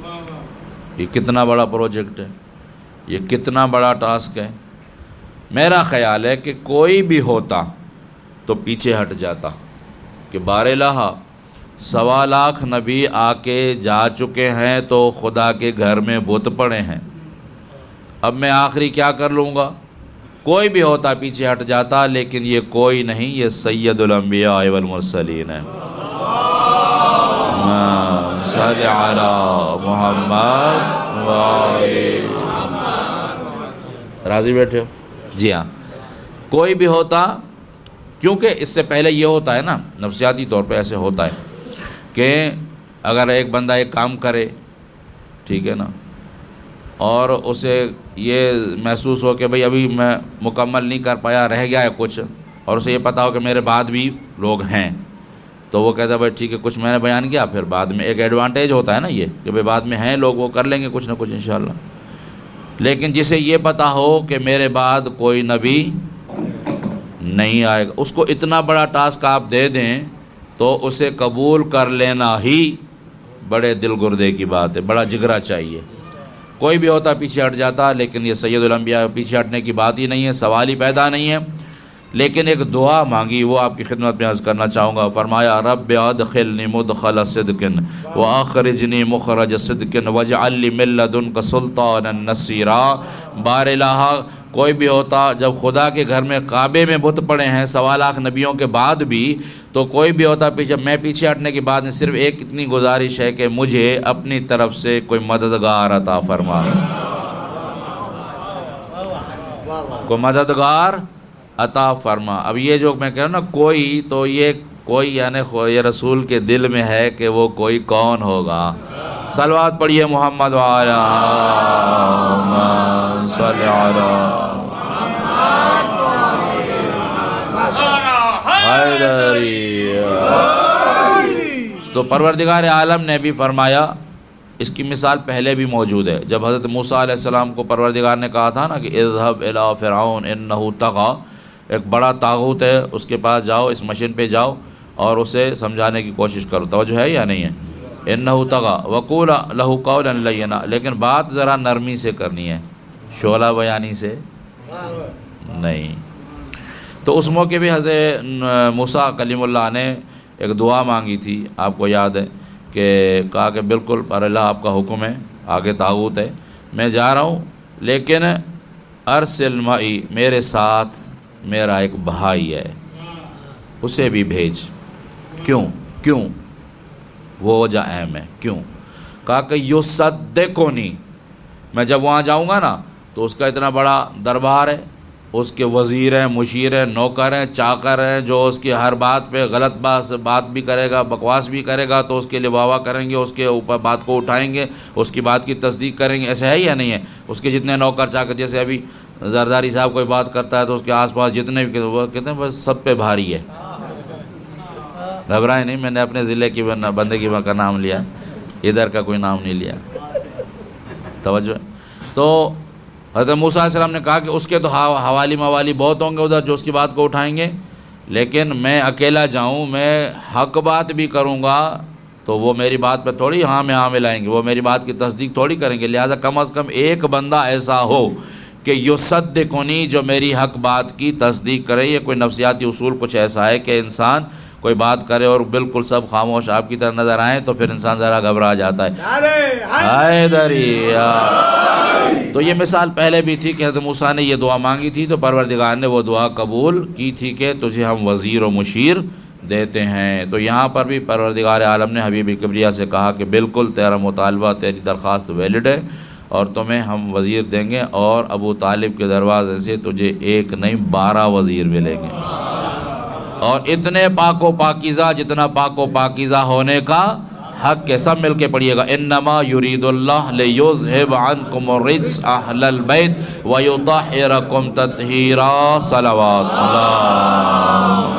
یہ کتنا بڑا پروجیکٹ ہے، یہ کتنا بڑا ٹاسک ہے۔ میرا خیال ہے کہ کوئی بھی ہوتا تو پیچھے ہٹ جاتا کہ بارالہ 1.25 لاکھ نبی آ کے جا چکے ہیں تو خدا کے گھر میں بت پڑے ہیں، اب میں آخری کیا کر لوں گا۔ کوئی بھی ہوتا پیچھے ہٹ جاتا، لیکن یہ کوئی نہیں، یہ سید الانبیاء والمرسلین ہے۔ صلی علی محمد راضی بیٹھے ہو؟ جی ہاں، کوئی بھی ہوتا، کیونکہ اس سے پہلے یہ ہوتا ہے نا، نفسیاتی طور پہ ایسے ہوتا ہے کہ اگر ایک بندہ ایک کام کرے، ٹھیک ہے نا، اور اسے یہ محسوس ہو کہ بھئی ابھی میں مکمل نہیں کر پایا، رہ گیا ہے کچھ، اور اسے یہ پتا ہو کہ میرے بعد بھی لوگ ہیں، تو وہ کہتا ہے بھائی ٹھیک ہے کچھ میں نے بیان کیا، پھر بعد میں ایک ایڈوانٹیج ہوتا ہے نا یہ کہ بھئی بعد میں ہیں لوگ، وہ کر لیں گے کچھ نہ کچھ انشاءاللہ۔ لیکن جسے یہ پتا ہو کہ میرے بعد کوئی نبی نہیں آئے گا، اس کو اتنا بڑا ٹاسک آپ دے دیں تو اسے قبول کر لینا ہی بڑے دل گردے کی بات ہے، بڑا جگرا چاہیے۔ کوئی بھی ہوتا پیچھے ہٹ جاتا، لیکن یہ سید الانبیاء پیچھے ہٹنے کی بات ہی نہیں ہے، سوال ہی پیدا نہیں ہے۔ لیکن ایک دعا مانگی، وہ آپ کی خدمت میں عرض کرنا چاہوں گا۔ فرمایا رب ادخلنی مدخل صدق واخرجنی مخرج صدق واجعل لی من لدنک سلطانا نصیرا۔ بارالہ کوئی بھی ہوتا جب خدا کے گھر میں کعبے میں بت پڑے ہیں 1.25 لاکھ نبیوں کے بعد بھی، تو کوئی بھی ہوتا پیچھے، میں پیچھے ہٹنے کی بات نہیں، صرف ایک اتنی گزارش ہے کہ مجھے اپنی طرف سے کوئی مددگار عطا فرما، کوئی مددگار عطا فرما۔ اب یہ جو میں کہہ رہا ہوں نا کوئی، تو یہ کوئی یعنی یہ رسول کے دل میں ہے کہ وہ کوئی کون ہوگا۔ صلوات پڑھیے محمد وعلی صلی علی تو پروردگار عالم نے بھی فرمایا، اس کی مثال پہلے بھی موجود ہے، جب حضرت موسیٰ علیہ السلام کو پروردگار نے کہا تھا نا کہ اذهب الى فرعون انه طغى، ایک بڑا طاغوت ہے، اس کے پاس جاؤ، اس مشن پہ جاؤ اور اسے سمجھانے کی کوشش کرو۔ توجہ ہے یا نہیں ہے؟ انه طغى وقول له قولا لینا، لیکن بات ذرا نرمی سے کرنی ہے، شعلہ بیانی سے نہیں۔ تو اس موقع بھی حضرت موسیٰ کلیم اللہ نے ایک دعا مانگی تھی، آپ کو یاد ہے کہ کہا کہ بالکل پر اللہ آپ کا حکم ہے، آگے طاغوت ہے، میں جا رہا ہوں، لیکن ارسل معی، میرے ساتھ میرا ایک بھائی ہے، اسے بھی بھیج۔ کیوں وہ وجہ اہم ہے، کیوں؟ کہا کہ یصدقنی، میں جب وہاں جاؤں گا نا تو اس کا اتنا بڑا دربار ہے، اس کے وزیر ہیں، مشیر ہیں، نوکر ہیں، چاکر ہیں، جو اس کی ہر بات پہ غلط بات بھی کرے گا، بکواس بھی کرے گا تو اس کے لیے واہ واہ کریں گے، اس کے اوپر بات کو اٹھائیں گے، اس کی بات کی تصدیق کریں گے۔ ایسے ہے یا نہیں ہے؟ اس کے جتنے نوکر چاکر، جیسے ابھی زرداری صاحب کوئی بات کرتا ہے تو اس کے آس پاس جتنے بھی وہ کہتے ہیں بس سب پہ بھاری ہے۔ گھبرائیں نہیں، میں نے اپنے ضلع کی بندے کی کا نام لیا، ادھر کا کوئی نام نہیں لیا، توجہ۔ تو حضرت موسیٰ علیہ السلام نے کہا کہ اس کے تو حوالی موالی بہت ہوں گے ادھر جو اس کی بات کو اٹھائیں گے، لیکن میں اکیلا جاؤں، میں حق بات بھی کروں گا تو وہ میری بات پہ تھوڑی ہاں میں ملائیں گے، وہ میری بات کی تصدیق تھوڑی کریں گے، لہٰذا کم از کم ایک بندہ ایسا ہو کہ یصدقنی، جو میری حق بات کی تصدیق کرے۔ یہ کوئی نفسیاتی اصول کچھ ایسا ہے کہ انسان کوئی بات کرے اور بالکل سب خاموش آپ کی طرح نظر آئیں تو پھر انسان ذرا گھبرا جاتا ہے۔ حیدری، تو یہ مثال پہلے بھی تھی کہ حضرت موسیٰ نے یہ دعا مانگی تھی تو پروردگار نے وہ دعا قبول کی تھی کہ تجھے ہم وزیر و مشیر دیتے ہیں۔ تو یہاں پر بھی پروردگار عالم نے حبیب کبریا سے کہا کہ بالکل تیرا مطالبہ، تیری درخواست ویلڈ ہے اور تمہیں ہم وزیر دیں گے، اور ابو طالب کے دروازے سے تجھے ایک نہیں 12 وزیر ملیں گے، اور اتنے پاک و پاکیزہ جتنا پاک و پاکیزہ ہونے کا حق ہے۔ سب مل کے پڑھیے گا، انما یرید اللہ لیذھب عنکم الرجس اہل البیت ویطہرکم تطہیرا۔ صلوات اللہ۔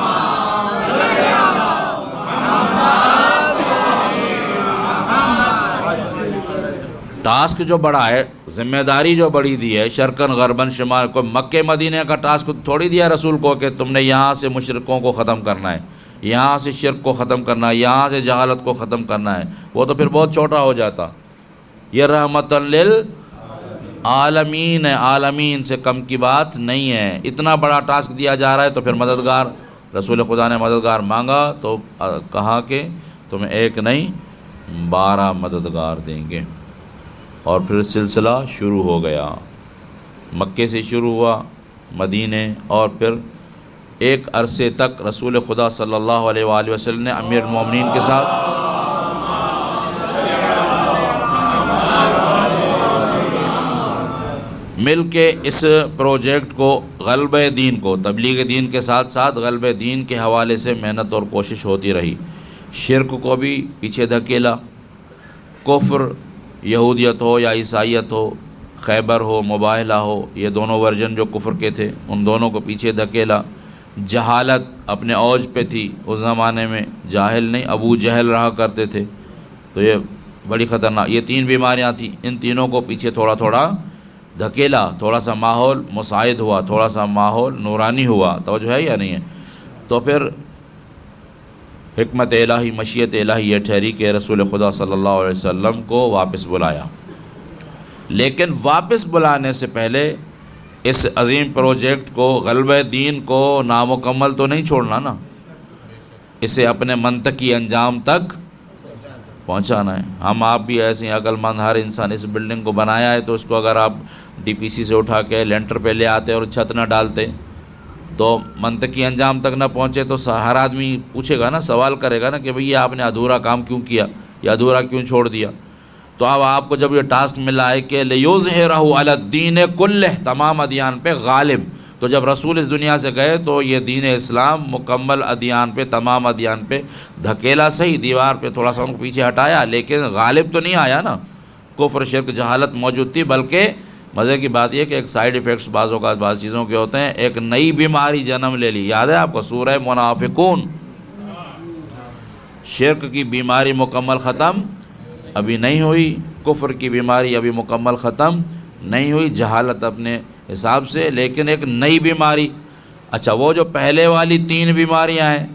ٹاسک جو بڑا ہے، ذمہ داری جو بڑی دی ہے، شرقاً غرباً شمال، کوئی مکہ مدینہ کا ٹاسک تھوڑی دیا رسول کو کہ تم نے یہاں سے مشرکوں کو ختم کرنا ہے، یہاں سے شرک کو ختم کرنا ہے، یہاں سے جہالت کو ختم کرنا ہے، وہ تو پھر بہت چھوٹا ہو جاتا۔ یہ رحمت للعالمین ہے، عالمین سے کم کی بات نہیں ہے۔ اتنا بڑا ٹاسک دیا جا رہا ہے تو پھر مددگار، رسول خدا نے مددگار مانگا تو کہا کہ تمہیں ایک نہیں 12 مددگار دیں گے۔ اور پھر سلسلہ شروع ہو گیا، مکے سے شروع ہوا، مدینے، اور پھر ایک عرصے تک رسول خدا صلی اللہ علیہ وآلہ وسلم نے امیر المومنین کے ساتھ مل کے اس پروجیکٹ کو، غلبہ دین کو، تبلیغ دین کے ساتھ ساتھ غلبہ دین کے حوالے سے محنت اور کوشش ہوتی رہی۔ شرک کو بھی پیچھے دھکیلا، کفر، یہودیت ہو یا عیسائیت ہو، خیبر ہو، مباہلہ ہو، یہ دونوں ورژن جو کفر کے تھے ان دونوں کو پیچھے دھکیلا۔ جہالت اپنے اوج پہ تھی، اس زمانے میں جاہل نہیں ابو جہل رہا کرتے تھے، تو یہ بڑی خطرناک، یہ 3 بیماریاں تھیں، ان تینوں کو پیچھے تھوڑا تھوڑا دھکیلا، تھوڑا سا ماحول مساعد ہوا، تھوڑا سا ماحول نورانی ہوا، توجہ ہے یا نہیں ہے؟ تو پھر حکمت الہی، مشیت الہی یہ ٹھہری کہ رسول خدا صلی اللہ علیہ وسلم کو واپس بلایا۔ لیکن واپس بلانے سے پہلے اس عظیم پروجیکٹ کو، غلبہ دین کو نامکمل تو نہیں چھوڑنا نا، اسے اپنے منطقی انجام تک پہنچانا ہے۔ ہم آپ بھی ایسے ہی عقل مند، ہر انسان اس بلڈنگ کو بنایا ہے تو اس کو اگر آپ ڈی پی سی سے اٹھا کے لینٹر پہ لے آتے اور چھت نہ ڈالتے تو منطقی انجام تک نہ پہنچے تو ہر آدمی پوچھے گا نا، سوال کرے گا نا کہ بھئی یہ آپ نے ادھورا کام کیوں کیا یا ادھورا کیوں چھوڑ دیا۔ تو اب آپ کو جب یہ ٹاسک ملا ہے کہ لِیُظْہِرَہُ عَلَى الدِّینِ کُلِّہ، تمام ادیان پہ غالب، تو جب رسول اس دنیا سے گئے تو یہ دین اسلام مکمل ادیان پہ، تمام ادیان پہ دھکیلا، صحیح دیوار پہ تھوڑا سا ان کو پیچھے ہٹایا، لیکن غالب تو نہیں آیا نا۔ کفر، شرک، جہالت موجود تھی، بلکہ مزے کی بات یہ کہ ایک سائیڈ ایفیکٹس بعض اوقات بعض چیزوں کے ہوتے ہیں، ایک نئی بیماری جنم لے لی۔ یاد ہے آپ کو سورہ منافقون، شرک کی بیماری مکمل ختم ابھی نہیں ہوئی، کفر کی بیماری ابھی مکمل ختم نہیں ہوئی، جہالت اپنے حساب سے، لیکن ایک نئی بیماری۔ اچھا، وہ جو پہلے والی 3 بیماریاں ہیں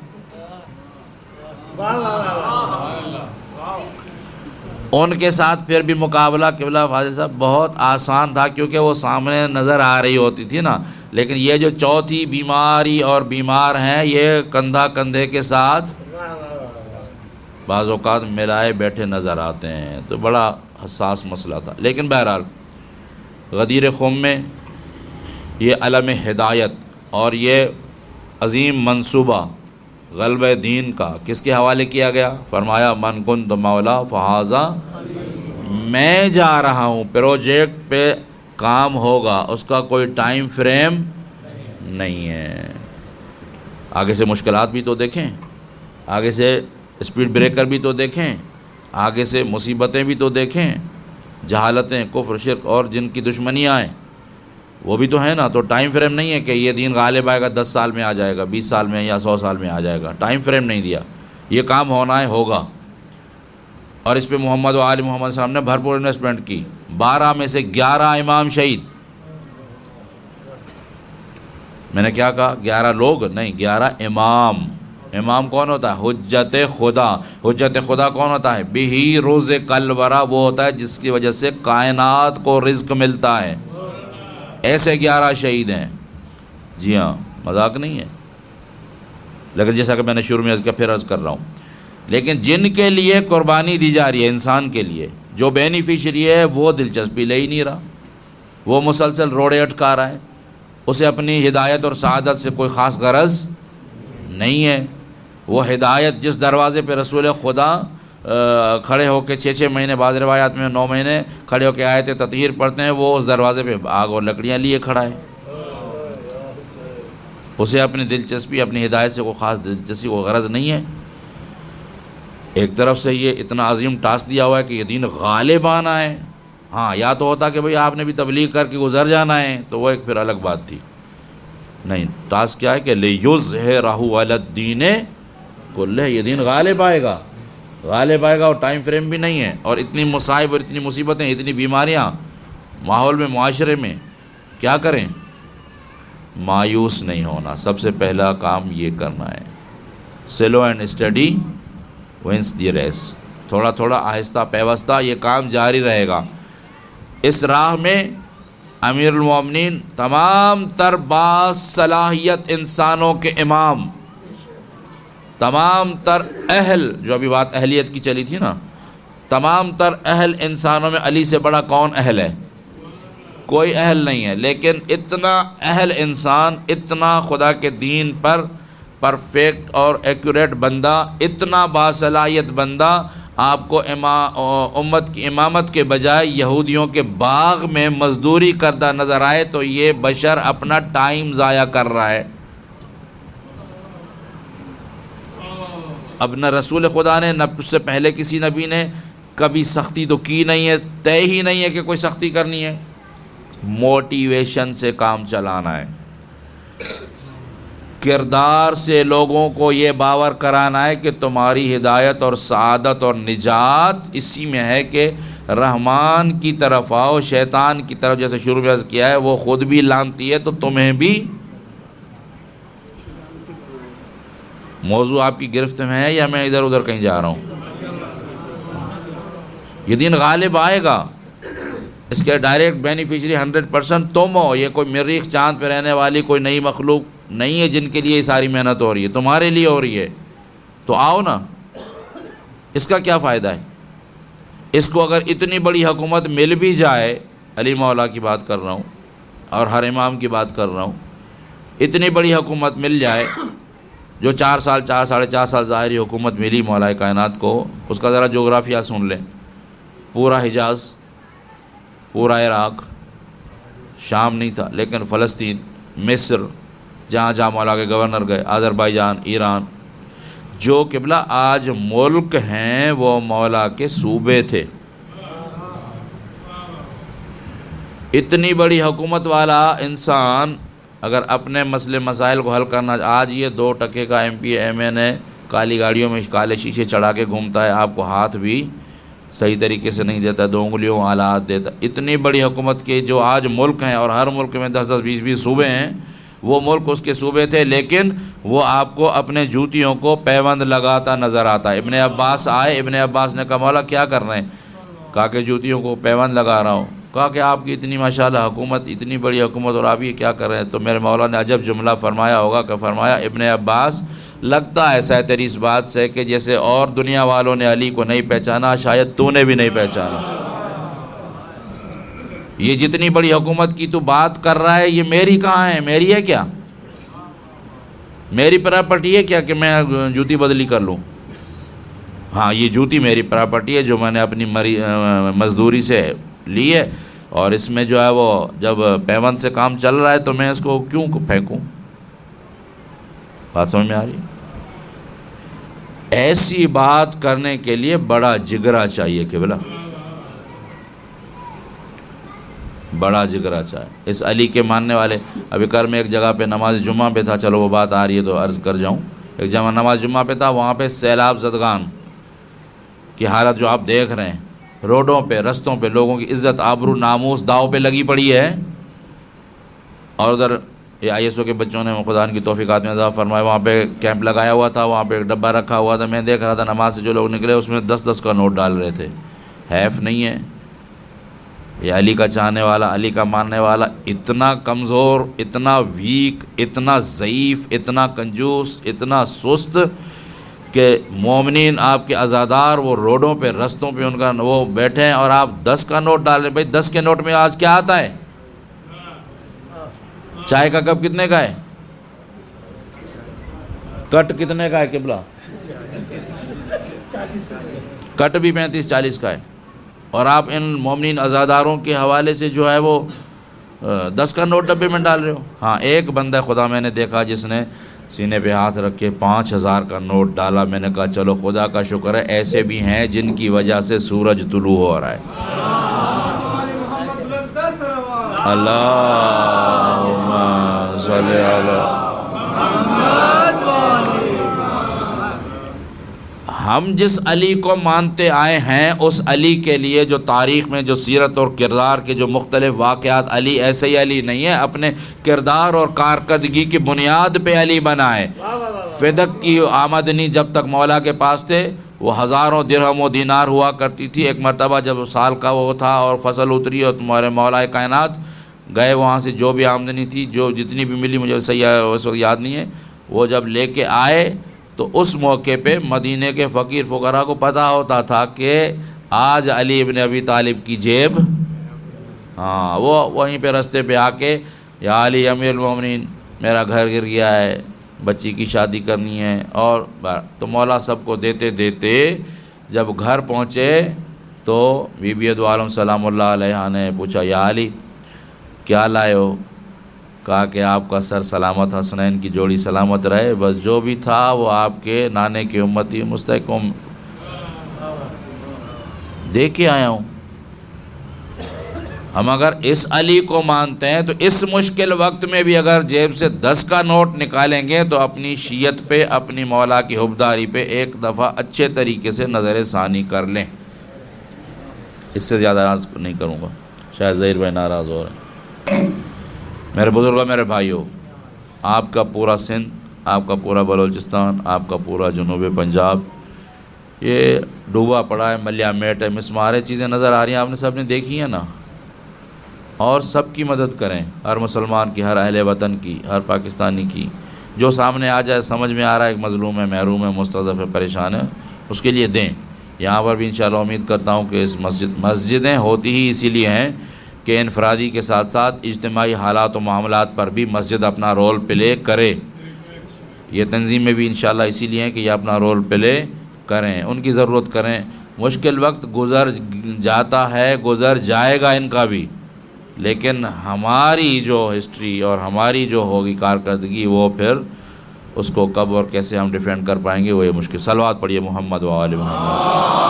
ان کے ساتھ پھر بھی مقابلہ قبلہ فاضل صاحب بہت آسان تھا، کیونکہ وہ سامنے نظر آ رہی ہوتی تھی نا۔ لیکن یہ جو چوتھی بیماری اور بیمار ہیں، یہ کندھا کندھے کے ساتھ بعض اوقات ملائے بیٹھے نظر آتے ہیں، تو بڑا حساس مسئلہ تھا۔ لیکن بہرحال غدیر خم میں یہ علم ہدایت اور یہ عظیم منصوبہ غلبہ دین کا کس کے حوالے کیا گیا؟ فرمایا من کنت مولا فہذا، میں جا رہا ہوں، پروجیکٹ پہ کام ہوگا، اس کا کوئی ٹائم فریم نہیں ہے۔ آگے سے مشکلات بھی تو دیکھیں، آگے سے اسپیڈ بریکر بھی تو دیکھیں، آگے سے مصیبتیں بھی تو دیکھیں، جہالتیں، کفر، شرک اور جن کی دشمنیاں ہیں وہ بھی تو ہیں نا۔ تو ٹائم فریم نہیں ہے کہ یہ دین غالب آئے گا 10 سال میں آ جائے گا، 20 سال میں یا 100 سال میں آ جائے گا، ٹائم فریم نہیں دیا، یہ کام ہونا ہے، ہوگا۔ اور اس پہ محمد و آل محمد صلی اللہ علیہ وسلم نے بھرپور انویسٹمنٹ کی۔ 12 میں سے 11 امام شہید، میں نے کیا کہا؟ 11 لوگ نہیں، 11 امام۔ امام کون ہوتا ہے؟ حجت خدا۔ حجت خدا کون ہوتا ہے؟ بہی رزق الورا، وہ ہوتا ہے جس کی وجہ سے کائنات کو رزق ملتا ہے۔ ایسے 11 شہید ہیں، جی ہاں، مذاق نہیں ہے، لیکن جیسا کہ میں نے شروع میں عرض کیا، پھر عرض کر رہا ہوں، لیکن جن کے لیے قربانی دی جا رہی ہے انسان کے لیے، جو بینیفیشری ہے وہ دلچسپی لے ہی نہیں رہا، وہ مسلسل روڑے اٹکا رہا ہے، اسے اپنی ہدایت اور سعادت سے کوئی خاص غرض نہیں ہے۔ وہ ہدایت جس دروازے پہ رسول خدا کھڑے ہو کے 6 مہینے، بعض روایات میں 9 مہینے کھڑے ہو کے آیت تطہیر پڑھتے ہیں، وہ اس دروازے پہ آگ اور لکڑیاں لیے کھڑا ہے، اسے اپنی دلچسپی، اپنی ہدایت سے کوئی خاص دلچسپی، کوئی غرض نہیں ہے۔ ایک طرف سے یہ اتنا عظیم ٹاسک دیا ہوا ہے کہ یہ دین غالب آنا ہے، ہاں یا تو ہوتا کہ بھئی آپ نے بھی تبلیغ کر کے گزر جانا ہے، تو وہ ایک پھر الگ بات تھی، نہیں، ٹاسک کیا ہے کہ لِیُظْہِرَہُ عَلَى الدِّینِ کُلِّہ، یہ دین غالب آئے گا، غالب آئے گا، اور ٹائم فریم بھی نہیں ہے، اور اتنی مصائب اور اتنی مصیبتیں، اتنی بیماریاں ماحول میں، معاشرے میں، کیا کریں؟ مایوس نہیں ہونا، سب سے پہلا کام یہ کرنا ہے۔ Slow and steady wins the race, تھوڑا تھوڑا آہستہ پیوستہ یہ کام جاری رہے گا۔ اس راہ میں امیر المومنین تمام تر باصلاحیت انسانوں کے امام، تمام تر اہل، جو ابھی بات اہلیت کی چلی تھی نا، تمام تر اہل انسانوں میں علی سے بڑا کون اہل ہے؟ کوئی اہل نہیں ہے، لیکن اتنا اہل انسان، اتنا خدا کے دین پر پرفیکٹ اور ایکوریٹ بندہ، اتنا باصلاحیت بندہ آپ کو امت کی امامت کے بجائے یہودیوں کے باغ میں مزدوری کرتا نظر آئے تو یہ بشر اپنا ٹائم ضائع کر رہا ہے۔ اب نہ رسول خدا نے، نہ اس سے پہلے کسی نبی نے کبھی سختی تو کی نہیں ہے، طے ہی نہیں ہے کہ کوئی سختی کرنی ہے۔ موٹیویشن سے کام چلانا ہے، کردار سے لوگوں کو یہ باور کرانا ہے کہ تمہاری ہدایت اور سعادت اور نجات اسی میں ہے کہ رحمان کی طرف آؤ، شیطان کی طرف جیسے شروع میں عرض کیا ہے وہ خود بھی لانتی ہے تو تمہیں بھی۔ موضوع آپ کی گرفت میں ہے یا میں ادھر ادھر کہیں جا رہا ہوں؟ یہ دن غالب آئے گا، اس کے ڈائریکٹ بینیفیشری 100% تم ہو۔ یہ کوئی مریخ چاند پہ رہنے والی کوئی نئی مخلوق نہیں ہے جن کے لیے یہ ساری محنت ہو رہی ہے، تمہارے لیے ہو رہی ہے، تو آؤ نا۔ اس کا کیا فائدہ ہے؟ اس کو اگر اتنی بڑی حکومت مل بھی جائے، علی مولا کی بات کر رہا ہوں اور ہر امام کی بات کر رہا ہوں، اتنی بڑی حکومت مل جائے، جو 4 سال 4.5 سال ظاہری حکومت ملی مولا کائنات کو، اس کا ذرا جغرافیہ سن لیں۔ پورا حجاز، پورا عراق، شام نہیں تھا لیکن فلسطین، مصر، جہاں جہاں مولا کے گورنر گئے، آذربائیجان، ایران، جو قبلہ آج ملک ہیں وہ مولا کے صوبے تھے۔ اتنی بڑی حکومت والا انسان اگر اپنے مسئلے مسائل کو حل کرنا، آج یہ 2 ٹکے کا M P M N A کالی گاڑیوں میں کالے شیشے چڑھا کے گھومتا ہے، آپ کو ہاتھ بھی صحیح طریقے سے نہیں دیتا، 2 انگلیوں آلات دیتا۔ اتنی بڑی حکومت کے جو آج ملک ہیں اور ہر ملک میں 10-10 20-20 صوبے ہیں، وہ ملک اس کے صوبے تھے، لیکن وہ آپ کو اپنے جوتیوں کو پیوند لگاتا نظر آتا ہے۔ ابن عباس آئے، ابن عباس نے کہا مولا کیا کر رہے ہیں؟ کہا کہ جوتیوں کو پیوند لگا رہا ہوں۔ کہا کہ آپ کی اتنی ماشاءاللہ حکومت، اتنی بڑی حکومت، اور آپ یہ کیا کر رہے ہیں؟ تو میرے مولا نے عجب جملہ فرمایا ہوگا کہ فرمایا ابن عباس لگتا ایسا ہے تیری اس بات سے کہ جیسے اور دنیا والوں نے علی کو نہیں پہچانا، شاید تو نے بھی نہیں پہچانا۔ یہ جتنی بڑی حکومت کی تو بات کر رہا ہے، یہ میری کہاں ہے؟ میری ہے کیا؟ میری پراپرٹی ہے کیا کہ میں جوتی بدلی کر لوں؟ ہاں، یہ جوتی میری پراپرٹی ہے جو میں نے اپنی مزدوری سے لی ہے، اور اس میں جو ہے وہ جب پیوند سے کام چل رہا ہے تو میں اس کو کیوں پھینکوں؟ بات سمجھ میں آ رہی ہے؟ ایسی بات کرنے کے لیے بڑا جگرا چاہیے قبلہ، بڑا جگرا چاہیے۔ اس علی کے ماننے والے، ابھی کر میں ایک جگہ پہ نماز جمعہ پہ تھا، چلو وہ بات آ رہی ہے تو عرض کر جاؤں۔ ایک جگہ نماز جمعہ پہ تھا، وہاں پہ سیلاب زدگان کی حالت جو آپ دیکھ رہے ہیں، روڈوں پہ، رستوں پہ لوگوں کی عزت، آبرو، ناموس داؤ پہ لگی پڑی ہے۔ اور ادھر یہ آئی ایس او کے بچوں نے خدا ان کی توفیقات میں اضافہ فرمایا، وہاں پہ کیمپ لگایا ہوا تھا، وہاں پہ ایک ڈبہ رکھا ہوا تھا، میں دیکھ رہا تھا نماز سے جو لوگ نکلے اس میں 10-10 کا نوٹ ڈال رہے تھے۔ حیف نہیں ہے؟ یہ علی کا چاہنے والا، علی کا ماننے والا اتنا کمزور، اتنا ویک، اتنا ضعیف، اتنا کنجوس، اتنا سست کہ مومنین آپ کے عزادار وہ روڈوں پہ، رستوں پہ ان کا وہ بیٹھے ہیں اور آپ 10 کا نوٹ ڈال رہے ہیں۔ بھائی 10 کے نوٹ میں آج کیا آتا ہے؟ چائے کا کپ کتنے کا ہے؟ کٹ کتنے کا ہے قبلہ؟ کٹ بھی 35-40 کا ہے، اور آپ ان مومنین عزاداروں کے حوالے سے جو ہے وہ 10 کا نوٹ ڈبے میں ڈال رہے ہو۔ ہاں، ایک بندہ خدا میں نے دیکھا جس نے سینے پہ ہاتھ رکھ کے 5000 کا نوٹ ڈالا۔ میں نے کہا چلو خدا کا شکر ہے، ایسے بھی ہیں جن کی وجہ سے سورج طلوع ہو رہا ہے۔ اللہم صلی علی ہم جس علی کو مانتے آئے ہیں اس علی کے لیے جو تاریخ میں جو سیرت اور کردار کے جو مختلف واقعات، علی ایسے ہی علی نہیں ہے، اپنے کردار اور کارکردگی کی بنیاد پہ علی بنا ہے۔ فدق کی آمدنی جب تک مولا کے پاس تھے وہ ہزاروں درہم و دینار ہوا کرتی تھی. ایک مرتبہ جب سال کا وہ تھا اور فصل اتری اور تمہارے مولا کائنات گئے وہاں سے جو بھی آمدنی تھی جو جتنی بھی ملی مجھے صحیح اس وقت یاد نہیں ہے, وہ جب لے کے آئے تو اس موقع پہ مدینے کے فقیر فقراء کو پتہ ہوتا تھا کہ آج علی ابن ابی طالب کی جیب, ہاں وہ وہیں پہ رستے پہ آ کے یا علی امیر المومنین میرا گھر گر گیا ہے, بچی کی شادی کرنی ہے, اور تو مولا سب کو دیتے دیتے جب گھر پہنچے تو بی بی دو عالم سلام اللہ علیہ نے پوچھا یا علی کیا لائے ہو؟ کہا کہ آپ کا سر سلامت, حسنین کی جوڑی سلامت رہے, بس جو بھی تھا وہ آپ کے نانے کی امتی مستحکم دے کے آیا ہوں. ہم اگر اس علی کو مانتے ہیں تو اس مشکل وقت میں بھی اگر جیب سے 10 کا نوٹ نکالیں گے تو اپنی شیعت پہ, اپنی مولا کی حبداری پہ ایک دفعہ اچھے طریقے سے نظر ثانی کر لیں. اس سے زیادہ ناراض نہیں کروں گا, شاید ظہیر بھائی ناراض ہو رہے ہیں. میرے بزرگوں, میرے بھائیوں, آپ کا پورا سندھ, آپ کا پورا بلوچستان, آپ کا پورا جنوب پنجاب یہ ڈوبا پڑا ہے, ملیا میٹ ہے, مسمار ہے, چیزیں نظر آ رہی ہیں, آپ نے سب نے دیکھی ہیں نا. اور سب کی مدد کریں, ہر مسلمان کی, ہر اہل وطن کی, ہر پاکستانی کی, جو سامنے آ جائے سمجھ میں آ رہا ہے ایک مظلوم ہے, محروم ہے, مستضعف ہے, پریشان ہے, اس کے لیے دیں. یہاں پر بھی انشاءاللہ امید کرتا ہوں کہ اس مسجدیں ہوتی ہی اسی لیے ہیں کہ انفرادی کے ساتھ ساتھ اجتماعی حالات و معاملات پر بھی مسجد اپنا رول پلے کرے. یہ تنظیمیں بھی انشاءاللہ اسی لیے ہیں کہ یہ اپنا رول پلے کریں, ان کی ضرورت کریں. مشکل وقت گزر جاتا ہے, گزر جائے گا ان کا بھی, لیکن ہماری جو ہسٹری اور ہماری جو ہوگی کارکردگی وہ پھر اس کو کب اور کیسے ہم ڈیفینڈ کر پائیں گے وہ یہ مشکل. صلوات پڑھیے محمد و آل محمد.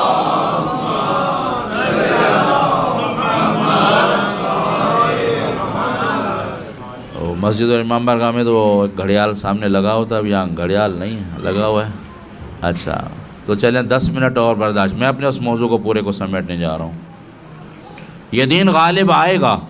مسجد اور امام بارگاہ میں تو وہ گھڑیال سامنے لگا ہوتا ہے, اب یہاں گھڑیال نہیں لگا ہوا ہے. اچھا تو چلیں 10 منٹ اور برداشت, میں اپنے اس موضوع کو پورے کو سمیٹنے جا رہا ہوں. یہ دین غالب آئے گا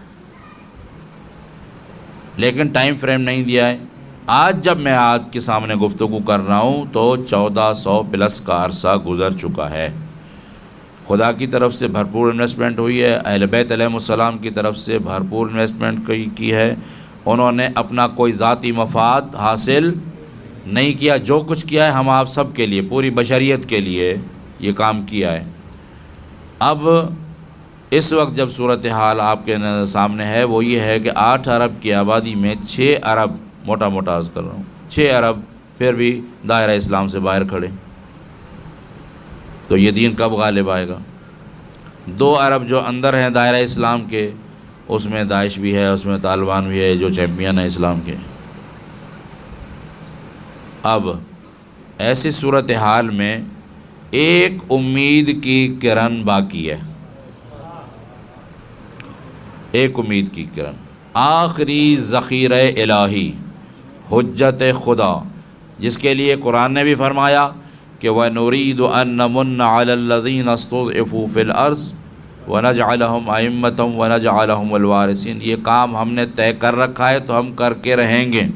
لیکن ٹائم فریم نہیں دیا ہے. آج جب میں آپ کے سامنے گفتگو کر رہا ہوں تو 1400 پلس کا عرصہ گزر چکا ہے. خدا کی طرف سے بھرپور انویسٹمنٹ ہوئی ہے, اہل بیت علیہ السلام کی طرف سے بھرپور انویسٹمنٹ کی ہے. انہوں نے اپنا کوئی ذاتی مفاد حاصل نہیں کیا, جو کچھ کیا ہے ہم آپ سب کے لیے, پوری بشریت کے لیے یہ کام کیا ہے. اب اس وقت جب صورتحال آپ کے سامنے ہے وہ یہ ہے کہ 8 ارب کی آبادی میں 6 ارب, موٹا موٹا عرض کر رہا ہوں, 6 ارب پھر بھی دائرہ اسلام سے باہر کھڑے. تو یہ دین کب غالب آئے گا؟ 2 ارب جو اندر ہیں دائرہ اسلام کے, اس میں داعش بھی ہے, اس میں طالبان بھی ہے جو چیمپئن ہے اسلام کے. اب ایسی صورتحال میں ایک امید کی کرن باقی ہے, ایک امید کی کرن, آخری ذخیرہ الہی, حجت خدا, جس کے لیے قرآن نے بھی فرمایا کہ وَنُرِيدُ أَن نَّمُنَّ عَلَى الَّذِينَ اسْتُضْعِفُوا فِي الْأَرْضِ وَنَجْعَلَهُمْ أَئِمَّةً وَنَجْعَلَهُمُ الْوَارِثِينَ. یہ کام ہم نے طے کر رکھا ہے تو ہم کر کے رہیں گے.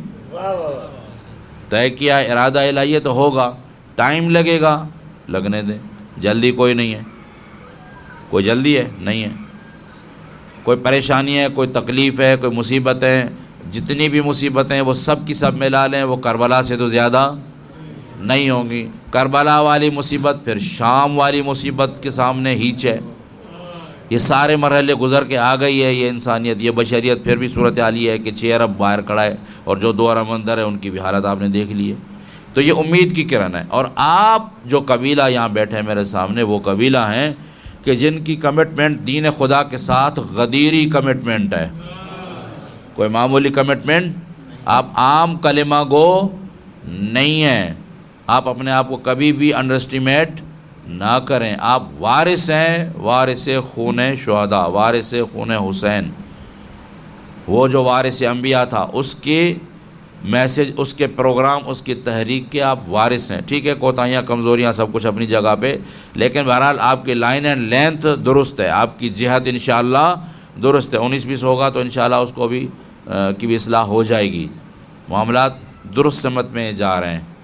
طے کیا ارادہ الہی تو ہوگا, ٹائم لگے گا, لگنے دیں, جلدی کوئی نہیں ہے. کوئی جلدی ہے نہیں ہے, کوئی پریشانی ہے, کوئی تکلیف ہے, کوئی مصیبت ہے, جتنی بھی مصیبتیں ہیں وہ سب کی سب ملا لیں, وہ کربلا سے تو زیادہ نہیں ہوں گی. کربلا والی مصیبت پھر شام والی مصیبت کے سامنے ہیچ ہے. یہ سارے مرحلے گزر کے آ گئی ہے یہ انسانیت, یہ بشریت. پھر بھی صورتحال یہ ہے کہ 6 ارب باہر کھڑا ہے اور جو 2 ارب اندر ہے ان کی بھی حالت آپ نے دیکھ لی ہے. تو یہ امید کی کرن ہے. اور آپ جو قبیلہ یہاں بیٹھے ہیں میرے سامنے, وہ قبیلہ ہیں کہ جن کی کمٹمنٹ دین خدا کے ساتھ غدیری کمٹمنٹ ہے, کوئی معمولی کمٹمنٹ. آپ عام کلمہ گو نہیں ہیں, آپ اپنے آپ کو کبھی بھی انڈر اسٹیمیٹ نہ کریں. آپ وارث ہیں, وارث خون شہداء, وارث خون حسین. وہ جو وارث انبیاء تھا اس کے میسج, اس کے پروگرام, اس کی تحریک کے آپ وارث ہیں. ٹھیک ہے کوتاہیاں کمزوریاں سب کچھ اپنی جگہ پہ, لیکن بہرحال آپ کی لائن اینڈ لینتھ درست ہے, آپ کی جہت انشاءاللہ درست ہے. 19-20 ہوگا تو انشاءاللہ اس کو بھی اصلاح ہو جائے گی. معاملات درست سمت میں جا رہے ہیں.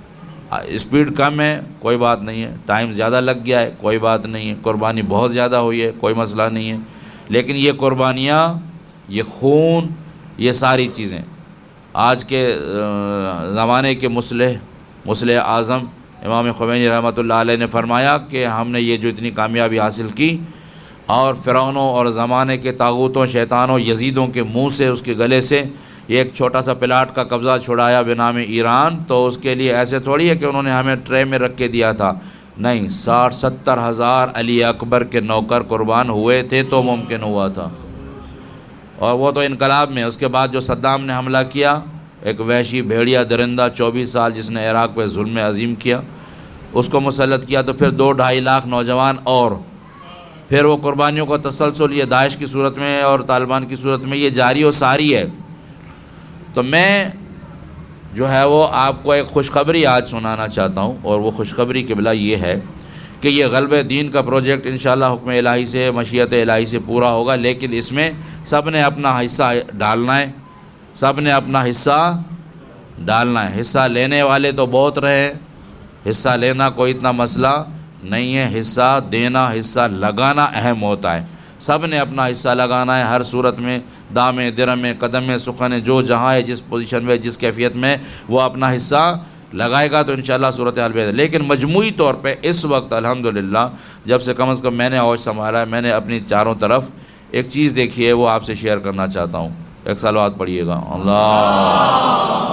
اسپیڈ کم ہے کوئی بات نہیں ہے، ٹائم زیادہ لگ گیا ہے کوئی بات نہیں ہے، قربانی بہت زیادہ ہوئی ہے کوئی مسئلہ نہیں ہے، لیکن یہ قربانیاں، یہ خون، یہ ساری چیزیں آج کے زمانے کے مصلح اعظم امام خمینی رحمۃ اللہ علیہ نے فرمایا کہ ہم نے یہ جو اتنی کامیابی حاصل کی اور فرعونوں اور زمانے کے طاغوتوں، شیطانوں، یزیدوں کے منہ سے، اس کے گلے سے یہ ایک چھوٹا سا پلاٹ کا قبضہ چھڑایا بنام ایران، تو اس کے لیے ایسے تھوڑی ہے کہ انہوں نے ہمیں ٹرے میں رکھ کے دیا تھا، نہیں، 60-70 ہزار علی اکبر کے نوکر قربان ہوئے تھے تو ممکن ہوا تھا، اور وہ تو انقلاب میں۔ اس کے بعد جو صدام نے حملہ کیا، ایک وحشی بھیڑیا درندہ 24 سال جس نے عراق پہ ظلم عظیم کیا، اس کو مسلط کیا، تو پھر 2-2.5 لاکھ نوجوان، اور پھر وہ قربانیوں کا تسلسل یہ داعش کی صورت میں اور طالبان کی صورت میں یہ جاری و ساری ہے۔ تو میں جو ہے وہ آپ کو ایک خوشخبری آج سنانا چاہتا ہوں، اور وہ خوشخبری قبلہ یہ ہے کہ یہ غلب دین کا پروجیکٹ انشاءاللہ حکم الہی سے، مشیت الہی سے پورا ہوگا، لیکن اس میں سب نے اپنا حصہ ڈالنا ہے، سب نے اپنا حصہ ڈالنا ہے۔ حصہ لینے والے تو بہت رہے، حصہ لینا کوئی اتنا مسئلہ نہیں ہے، حصہ دینا، حصہ لگانا اہم ہوتا ہے۔ سب نے اپنا حصہ لگانا ہے، ہر صورت میں، دامے درم میں، قدم میں، سخن، جو جہاں ہے، جس پوزیشن میں، جس کیفیت میں وہ اپنا حصہ لگائے گا تو انشاءاللہ صورتحال بہتر۔ لیکن مجموعی طور پہ اس وقت الحمدللہ جب سے کم از کم میں نے عہد سنبھالا ہے، میں نے اپنی چاروں طرف ایک چیز دیکھی ہے، وہ آپ سے شیئر کرنا چاہتا ہوں۔ ایک صلوات پڑھیے گا، اللہ۔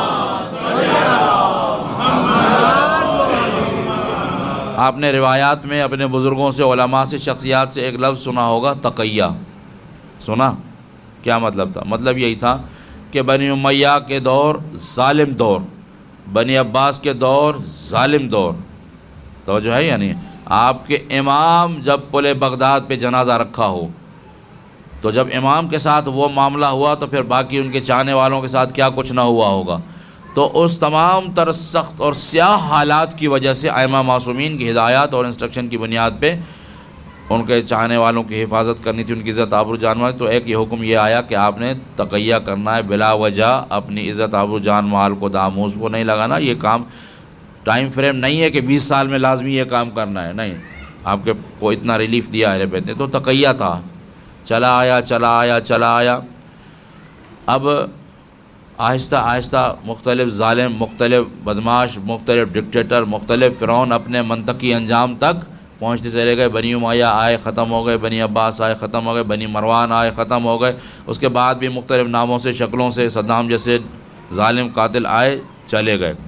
آپ نے روایات میں اپنے بزرگوں سے، علماء سے، شخصیات سے ایک لفظ سنا ہوگا، تقیہ، سنا؟ کیا مطلب تھا؟ مطلب یہی تھا کہ بنی امیہ کے دور ظالم دور، بنی عباس کے دور ظالم دور، توجہ ہے یا نہیں؟ آپ کے امام جب پل بغداد پہ جنازہ رکھا ہو، تو جب امام کے ساتھ وہ معاملہ ہوا تو پھر باقی ان کے چاہنے والوں کے ساتھ کیا کچھ نہ ہوا ہوگا۔ تو اس تمام تر سخت اور سیاہ حالات کی وجہ سے ائمہ معصومین کی ہدایات اور انسٹرکشن کی بنیاد پہ ان کے چاہنے والوں کی حفاظت کرنی تھی، ان کی عزت آبرو جان مال، تو ایک یہ حکم یہ آیا کہ آپ نے تقیہ کرنا ہے، بلا وجہ اپنی عزت آبرو جان مال کو داموس کو نہیں لگانا۔ یہ کام ٹائم فریم نہیں ہے کہ 20 سال میں لازمی یہ کام کرنا ہے، نہیں، آپ کے کو اتنا ریلیف دیا ہے بیت نے، تو تقیہ تھا، چلا آیا چلا آیا چلا آیا۔ اب آہستہ آہستہ مختلف ظالم، مختلف بدماش، مختلف ڈکٹیٹر، مختلف فرعون اپنے منطقی انجام تک پہنچتے چلے گئے۔ بنی امیہ آئے، ختم ہو گئے، بنی عباس آئے، ختم ہو گئے، بنی مروان آئے، ختم ہو گئے، اس کے بعد بھی مختلف ناموں سے، شکلوں سے صدام جیسے ظالم قاتل آئے چلے گئے۔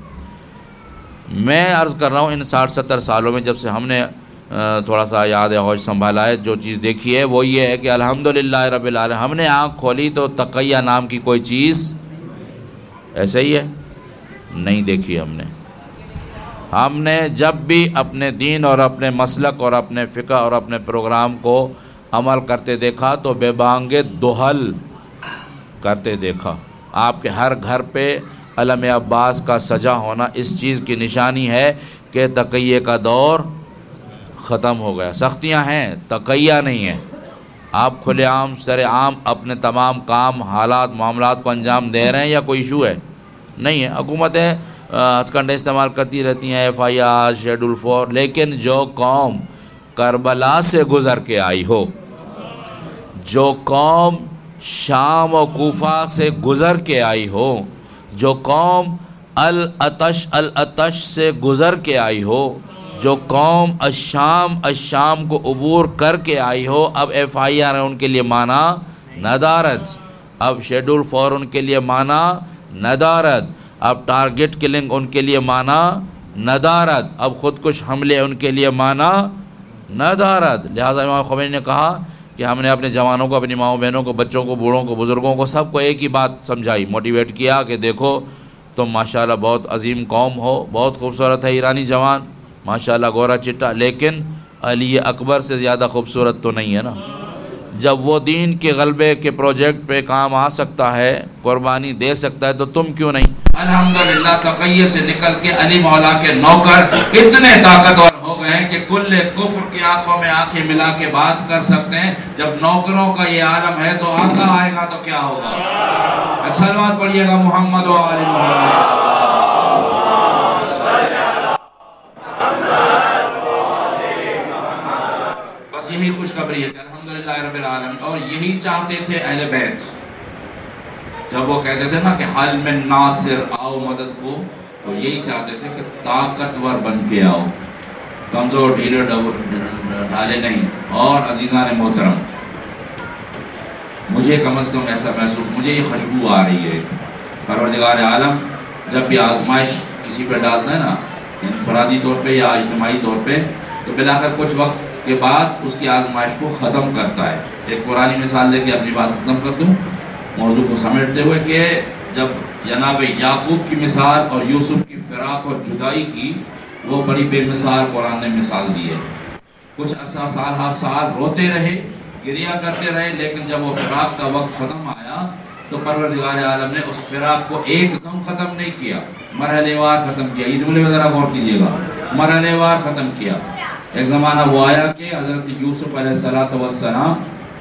میں عرض کر رہا ہوں ان 60-70 سالوں میں جب سے ہم نے تھوڑا سا یاد ہوش سنبھالا ہے، جو چیز دیکھی ہے وہ یہ ہے کہ الحمدللہ رب العالمین ہم نے آنکھ کھولی تو تقیہ نام کی کوئی چیز ایسے ہی ہے نہیں دیکھی۔ ہم نے جب بھی اپنے دین اور اپنے مسلک اور اپنے فقہ اور اپنے پروگرام کو عمل کرتے دیکھا تو بے بانگ دہل کرتے دیکھا۔ آپ کے ہر گھر پہ علم عباس کا سجا ہونا اس چیز کی نشانی ہے کہ تقیہ کا دور ختم ہو گیا۔ سختیاں ہیں، تقیہ نہیں ہے۔ آپ کھلے عام سر عام اپنے تمام کام، حالات، معاملات کو انجام دے رہے ہیں یا کوئی ایشو ہے؟ نہیں ہے۔ حکومتیں ہتھ کنڈے استعمال کرتی رہتی ہیں، FIR، شیڈول 4، لیکن جو قوم کربلا سے گزر کے آئی ہو، جو قوم شام و کوفہ سے گزر کے آئی ہو، جو قوم العطش سے گزر کے آئی ہو، جو قوم الشام کو عبور کر کے آئی ہو، اب FIR ہے ان کے لیے مانا ندارت، اب شیڈول 4 ان کے لیے مانا ندارت، اب ٹارگٹ کلنگ ان کے لیے مانا ندارت، اب خودکش حملے ان کے لیے مانا ندارت۔ لہٰذا امام خمینی نے کہا کہ ہم نے اپنے جوانوں کو، اپنی ماؤں بہنوں کو، بچوں کو، بوڑھوں کو، بزرگوں کو، سب کو ایک ہی بات سمجھائی، موٹیویٹ کیا کہ دیکھو تم ماشاءاللہ بہت عظیم قوم ہو، بہت خوبصورت ہے ایرانی جوان، ماشاءاللہ گورا چٹا، لیکن علی اکبر سے زیادہ خوبصورت تو نہیں ہے نا۔ جب وہ دین کے غلبے کے پروجیکٹ پہ کام آ سکتا ہے، قربانی دے سکتا ہے، تو تم کیوں نہیں؟ الحمدللہ تقیہ سے نکل کے علی مولا کے نوکر اتنے طاقتور ہو گئے ہیں کہ کل کفر کی آنکھوں میں آنکھیں ملا کے بات کر سکتے ہیں۔ جب نوکروں کا یہ عالم ہے تو آقا آئے گا تو کیا ہوگا؟ ایک صلوات پڑھیے گا محمد و آل محمد۔ قبری ہے کہ الحمدللہ رب العالمین، اور یہی چاہتے تھے اہل بیت جب وہ کہتے تھے نا کہ حل من ناصر، آؤ مدد کو، تو یہی چاہتے تھے کہ طاقتور بن کے آؤ، کمزور ڈھیلے ڈھالے نہیں۔ اور عزیزان محترم، مجھے کم از کم ایسا محسوس، مجھے یہ خوشبو آ رہی ہے، پروردگار عالم جب بھی آزمائش کسی پہ ڈالتا ہے نا، انفرادی طور پہ یا اجتماعی طور پہ، تو بلاخر کچھ وقت کے بعد اس کی آزمائش کو ختم کرتا ہے۔ ایک قرآنی مثال دے کے اپنی بات ختم کر دوں موضوع کو سمیٹتے ہوئے، کہ جب جناب یعقوب کی مثال اور یوسف کی فراق اور جدائی کی، وہ بڑی بے مثال قرآن نے مثال دی ہے۔ کچھ عرصہ سال ہا سال روتے رہے، گریہ کرتے رہے، لیکن جب وہ فراق کا وقت ختم آیا تو پروردگار عالم نے اس فراق کو ایک دم ختم نہیں کیا، مرحلے وار ختم کیا۔ یہ جملے میں ذرا غور کیجیے گا، مرحلے وار ختم کیا۔ ایک زمانہ وہ آیا کہ حضرت یوسف علیہ السلام،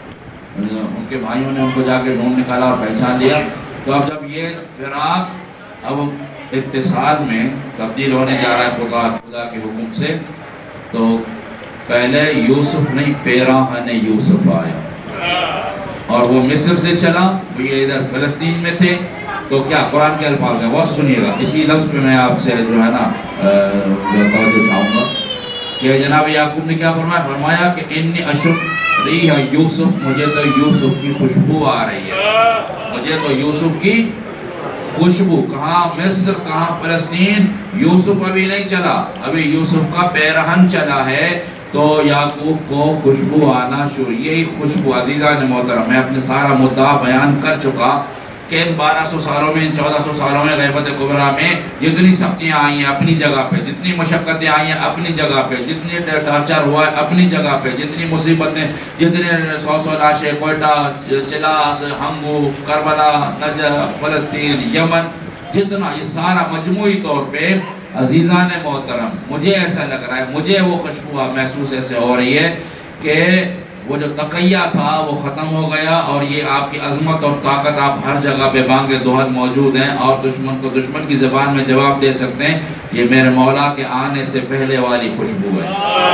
ان کے بھائیوں نے ان کو جا کے ڈھونڈ نکالا اور پہچان لیا، تو اب جب یہ فراق اب اتصال میں تبدیل ہونے جا رہا ہے خدا کے حکم سے، تو پہلے یوسف نہیں، پیراہن یوسف آیا اور وہ مصر سے چلا، وہ یہ ادھر فلسطین میں تھے۔ تو کیا قرآن کے الفاظ ہیں، غور سے سنیے گا، اسی لفظ پہ میں آپ سے جو ہے نا توجہ چاہوں گا کہ جناب یعقوب نے کیا فرمایا؟ فرمایا کہ انی اشم ریح یوسف، مجھے تو یوسف کی خوشبو آ رہی ہے، مجھے تو یوسف کی خوشبو۔ کہاں مصر، کہاں فلسطین، یوسف ابھی نہیں چلا، ابھی یوسف کا پیرہن چلا ہے، تو یعقوب کو خوشبو آنا شروع۔ یہی خوشبو عزیزان محترم، میں اپنے سارا مدعا بیان کر چکا کہ ان 1200 سالوں میں، ان 1400 سالوں میں غیبت کبریٰ میں جتنی سختیاں آئی ہیں اپنی جگہ پہ، جتنی مشقتیں آئی ہیں اپنی جگہ پہ، جتنی ٹارچر ہوا ہے اپنی جگہ پہ، جتنی مصیبتیں، جتنے 100 لاشیں، کوئٹہ، چلاس، ہنگو، کربلا، نجف، فلسطین، یمن، جتنا یہ سارا مجموعی طور پہ عزیزان محترم، مجھے ایسا لگ رہا ہے، مجھے وہ خوشبو محسوس ایسے ہو رہی ہے کہ وہ جو تقیہ تھا وہ ختم ہو گیا، اور یہ آپ کی عظمت اور طاقت، آپ ہر جگہ بے بانگ دہر موجود ہیں اور دشمن کو دشمن کی زبان میں جواب دے سکتے ہیں۔ یہ میرے مولا کے آنے سے پہلے والی خوشبو ہے،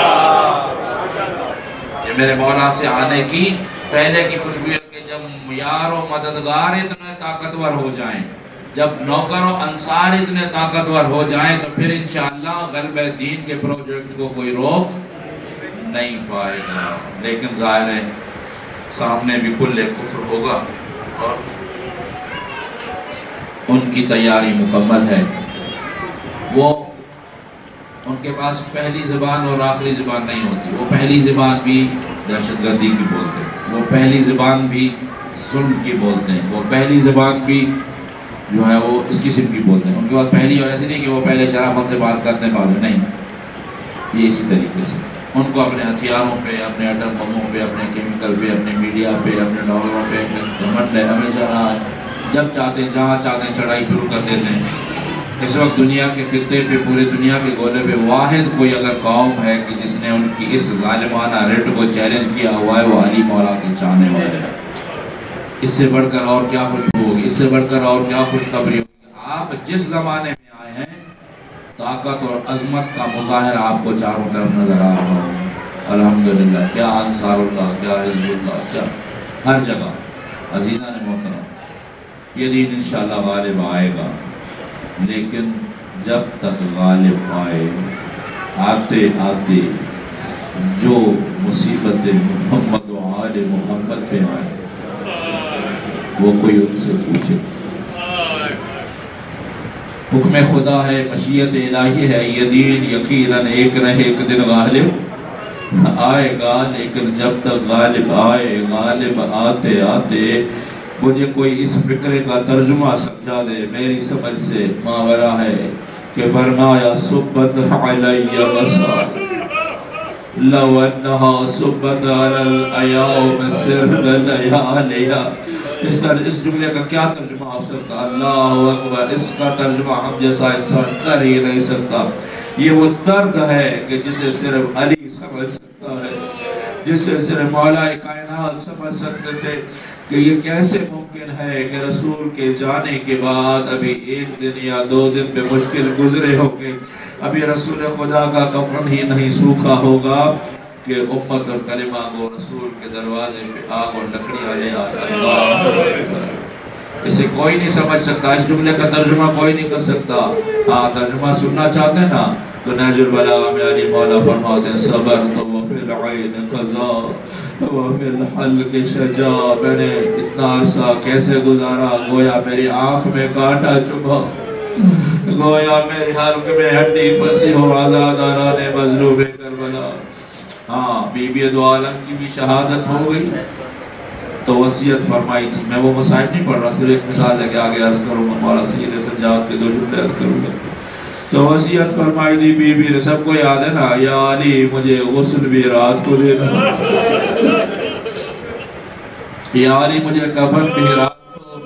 یہ میرے مولا سے آنے کی پہلے کی خوشبو ہے، کہ جب یار و مددگار اتنے طاقتور ہو جائیں، جب نوکر و انصار اتنے طاقتور ہو جائیں، تو پھر انشاءاللہ غلبہ دین کے پروجیکٹ کو کوئی روک نہیں پائے گا۔ لیکن ظاہر ہے سامنے بھی کل کفر ہوگا اور ان کی تیاری مکمل ہے۔ وہ ان کے پاس پہلی زبان اور آخری زبان نہیں ہوتی، وہ پہلی زبان بھی دہشت گردی کی بولتے ہیں، وہ پہلی زبان بھی ظلم کی بولتے ہیں، وہ پہلی زبان بھی جو ہے وہ اس قسم کی بولتے ہیں۔ ان کے بعد پہلی، اور ایسے نہیں کہ وہ پہلے شرافت سے بات کرتے والے نہیں، یہ اسی طریقے سے ان کو اپنے ہتھیاروں پہ، اپنے ایٹم بموں پہ، اپنے کیمیکل پہ، اپنے میڈیا پہ، اپنے ڈالروں پہ گھمنڈ ہے ہمیشہ رہا ہے۔ جب چاہتے ہیں، جہاں چاہتے ہیں چڑھائی شروع کر دیتے ہیں۔ اس وقت دنیا کے خطے پہ، پورے دنیا کے گولے پہ واحد کوئی اگر قوم ہے کہ جس نے ان کی اس ظالمانہ ریٹ کو چیلنج کیا ہوا ہے، وہ علی مولا کے چاہنے والے ہیں۔ اس سے بڑھ کر اور کیا خوشبو ہوگی، اس سے بڑھ کر اور کیا خوشخبری ہوگی۔ آپ جس زمانے میں آئے ہیں، طاقت اور عظمت کا مظاہرہ آپ کو چاروں طرف نظر آ رہا ہو۔ الحمدللہ، کیا انصار اللہ، کیا حزب اللہ، کیا ہر جگہ۔ عزیزان محترم، یہ دین انشاءاللہ غالب آئے گا، لیکن جب تک غالب آئے، آتے آتے جو مصیبت محمد و آل محمد پہ آئے، وہ کوئی ان سے پوچھے۔ حکم خدا ہے، مشیت الہی ہے، یہ دین یقیناً ایک نہ ایک دن غالب آئے گا۔ لیکن جب تک غالب آئے، غالب آتے آتے مجھے کوئی اس فکرے کا ترجمہ سمجھا دے، میری سمجھ سے ماورا ہے کہ فرمایا صبت علی بصر لو انہا صبت علی الایام سر لیالیا۔ اس جملے کا کیا ترجمہ ہو سکتا؟ اللہ اکبر، اس کا ترجمہ ہم جیسا انسان کر ہی نہیں سکتا۔ یہ وہ درد ہے کہ جسے صرف علی سمجھ سکتا ہے، جسے صرف مولا کائنات سمجھ سکتے تھے کہ یہ کیسے ممکن ہے کہ رسول کے جانے کے بعد ابھی 1 دن یا 2 دن پہ مشکل گزرے ہو گئے، ابھی رسول خدا کا کفن ہی نہیں سوکھا ہوگا کہ امت اور کلمہ کو رسول کے دروازے پہ آگ اور لکڑیاں لے آئے. اللہ اسے کوئی نہیں سمجھ سکتا، اس جملے کا ترجمہ کوئی نہیں کر سکتا. ہاں ترجمہ سننا چاہتے ہیں نا تو نہج البلاغہ میں علی مولا فرماتے ہیں صبر تو وفی العین قضا وفی الحلق شجا. میں نے اتنا عرصہ کیسے گزارا، گویا میری آنکھ میں کانٹا چبھا، گویا میری حلق میں ہڈی پسی ہو. آزاداران مظلوم کربلا. ہاں بی بی دو عالم کی بھی شہادت ہو گئی تو وصیت فرمائی تھی. میں وہ مسائل نہیں پڑھ رہا، صرف ایک مثال ہے کہ آگے عرض کروں گا. مولا سید سجاد کے 2 جملے عرض کروں گا. تو وصیت فرمائی تھی بی بی نے، سب کو یاد ہے نا، یا علی مجھے غسل بھی رات کو دینا، یا علی مجھے کفن بھی رات کو،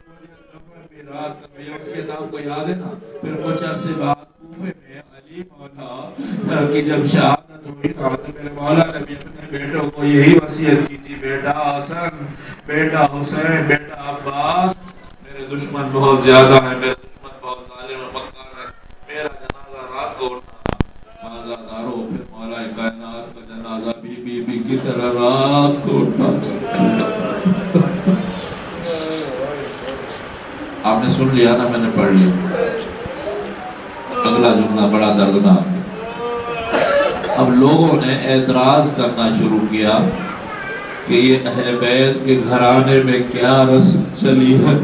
یہ وصیت آپ کو یاد ہے نا. پھر کچھ عرصے بعد کوفے میں علی مولا کی جب شہادت ہوئی نا تو میرے مولا نے بھی اپنے بیٹوں کو یہی وصیت کی تھی، بیٹا حسن، بیٹا حسین، بیٹا عباس، میرے دشمن بہت زیادہ ہیں، میرے دشمن بہت ظالم و مکار ہیں، میرا جنازہ رات کو اٹھنا. آزادارو پھر مولا کائنات کا جنازہ بی بی کی طرح رات کو اٹھا چلا. آپ نے سن لیا نا، میں نے پڑھ لیا. اگلا جملہ بڑا دردناک ہے. اب لوگوں نے اعتراض کرنا شروع کیا کہ یہ اہل بیت کے گھرانے میں کیا رسم چلی ہے،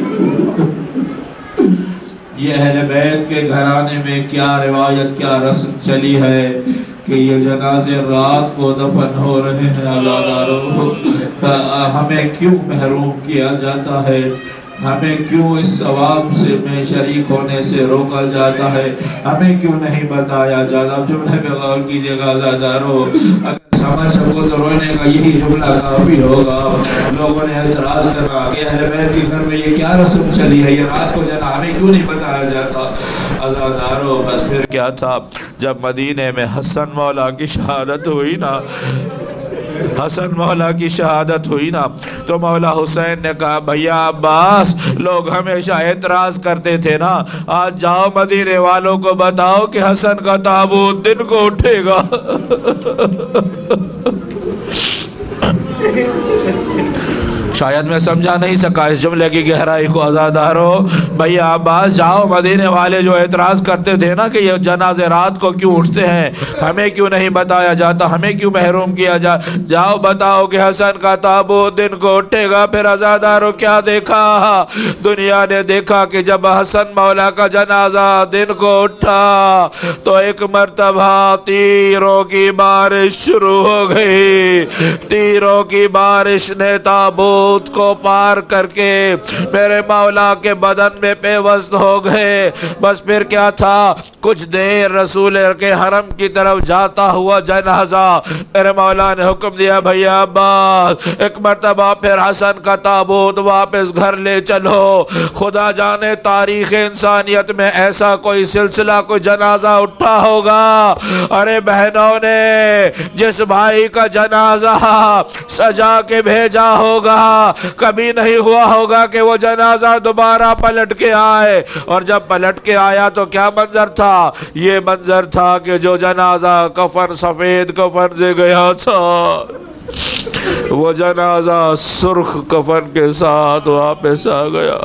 یہ اہل بیت کے گھرانے میں کیا روایت، کیا رسم چلی ہے کہ یہ جنازے رات کو دفن ہو رہے ہیں. آزادارو ہمیں کیوں محروم کیا جاتا ہے، ہمیں کیوں اس ثواب سے میں شریک ہونے سے روکا جاتا ہے، ہمیں کیوں نہیں بتایا جاتا. اب جملے پہ غور کیجئے گا آزادارو، اگر سمجھ سکو تو رونے کا یہی جملہ کافی ہوگا. لوگوں نے اعتراض کرنا کہ اہل بیت کے گھر میں یہ کیا رسم چلی ہے، یہ رات کو جنا ہمیں کیوں نہیں بتایا جاتا. آزادارو بس پھر کیا تھا، جب مدینے میں حسن مولا کی شہادت ہوئی نا، حسن مولا کی شہادت ہوئی نا تو مولا حسین نے کہا بھیا عباس، لوگ ہمیشہ اعتراض کرتے تھے نا، آج جاؤ مدینے والوں کو بتاؤ کہ حسن کا تابوت دن کو اٹھے گا. شاید میں سمجھا نہیں سکا اس جملے کی گہرائی کو. آزادارو بھیا عباس جاؤ، مدینے والے جو اعتراض کرتے تھے نا کہ یہ جنازے رات کو کیوں اٹھتے ہیں، ہمیں کیوں نہیں بتایا جاتا، ہمیں کیوں محروم کیا جاؤ بتاؤ کہ حسن کا تابوت دن کو اٹھے گا. پھر آزادارو کیا دیکھا، دنیا نے دیکھا کہ جب حسن مولا کا جنازہ دن کو اٹھا تو ایک مرتبہ تیروں کی بارش شروع ہو گئی. تیروں کی بارش نے تابوت کو پار کر کے میرے مولا کے بدن میں پیوست ہو گئے. بس پھر کیا تھا، کچھ دیر رسول کے حرم کی طرف جاتا ہوا جنازہ، میرے مولا نے حکم دیا بھیا عباس ایک مرتبہ پھر حسن کا تابوت واپس گھر لے چلو. خدا جانے تاریخ انسانیت میں ایسا کوئی سلسلہ، کوئی جنازہ اٹھا ہوگا. ارے بہنوں نے جس بھائی کا جنازہ سجا کے بھیجا ہوگا، کبھی نہیں ہوا ہوگا کہ وہ جنازہ دوبارہ پلٹ کے آئے. اور جب پلٹ کے آیا تو کیا منظر تھا، یہ منظر تھا کہ جو جنازہ کفن سفید کفن سے گیا تھا وہ جنازہ سرخ کفن کے ساتھ واپس آ گیا.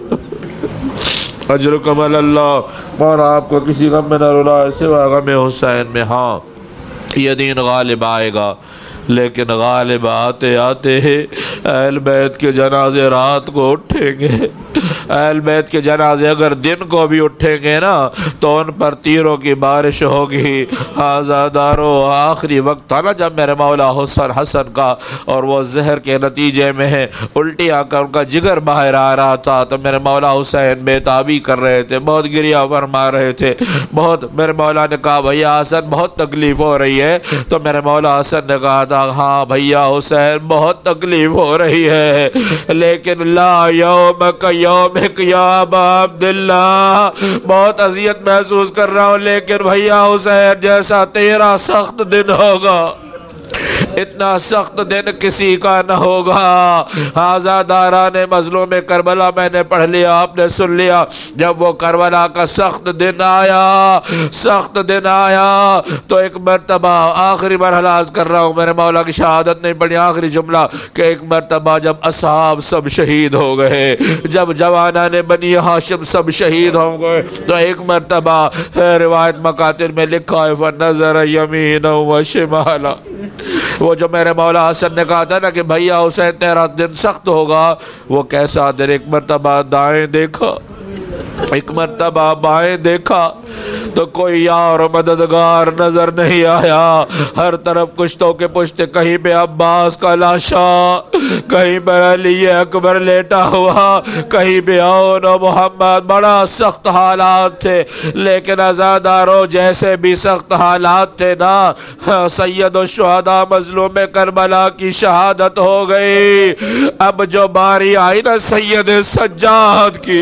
اجرکم اللہ. مولا آپ کو کسی غم میں نہ رلائے سوا غم حسین میں. ہاں یہ دین غالب آئے گا، لیکن غالب آتے آتے اہل بیت کے جنازے رات کو اٹھیں گے. اہل بیت کے جنازے اگر دن کو بھی اٹھیں گے نا تو ان پر تیروں کی بارش ہوگی. آزادارو آخری وقت تھا نا جب میرے مولا حسن کا، اور وہ زہر کے نتیجے میں الٹی آ کر ان کا جگر باہر آ رہا تھا تو میرے مولا حسین بےتابی کر رہے تھے، بہت گریہ فرما رہے تھے. بہت میرے مولا نے کہا بھیا حسن بہت تکلیف ہو رہی ہے. تو میرے مولا حسن نے کہا تھا ہاں بھیا حسین بہت تکلیف ہو رہی ہے، لیکن لا یومک یومک یا ابا عبداللہ، بہت اذیت محسوس کر رہا ہوں لیکن بھیا حسین جیسا تیرا سخت دن ہوگا اتنا سخت دن کسی کا نہ ہوگا۔ آزاداران مظلوم کربلا میں نے پڑھ لیا، آپ نے سن لیا، جب وہ کربلا کا سخت دن آیا تو ایک مرتبہ آخری مرحلہ عرض کر رہا ہوں، میرے مولا کی شہادت نہیں پڑھی، آخری جملہ کہ ایک مرتبہ جب اصحاب سب شہید ہو گئے، جب جوانان بنی ہاشم سب شہید ہو گئے، تو ایک مرتبہ روایت مکاتب میں لکھا ہے فَنَظَرَ يَمِينًا وَشِمَالًا، وہ جو میرے مولا حسن نے کہا تھا نا کہ بھیا حسین تیرا دن سخت ہوگا، وہ کیسا دن، ایک مرتبہ دائیں دیکھا، ایک مرتبہ بائیں دیکھا تو کوئی یار و مددگار نظر نہیں آیا، ہر طرف کشتوں کے پشت، کہیں پہ عباس کا لاشا، کہیں پہ علی اکبر لیٹا ہوا، کہیں پہ اون و محمد، بڑا سخت حالات تھے۔ لیکن عزاداروں جیسے بھی سخت حالات تھے نا، سید الشہداء مظلوم کربلا کی شہادت ہو گئی۔ اب جو باری آئی نا سید سجاد کی،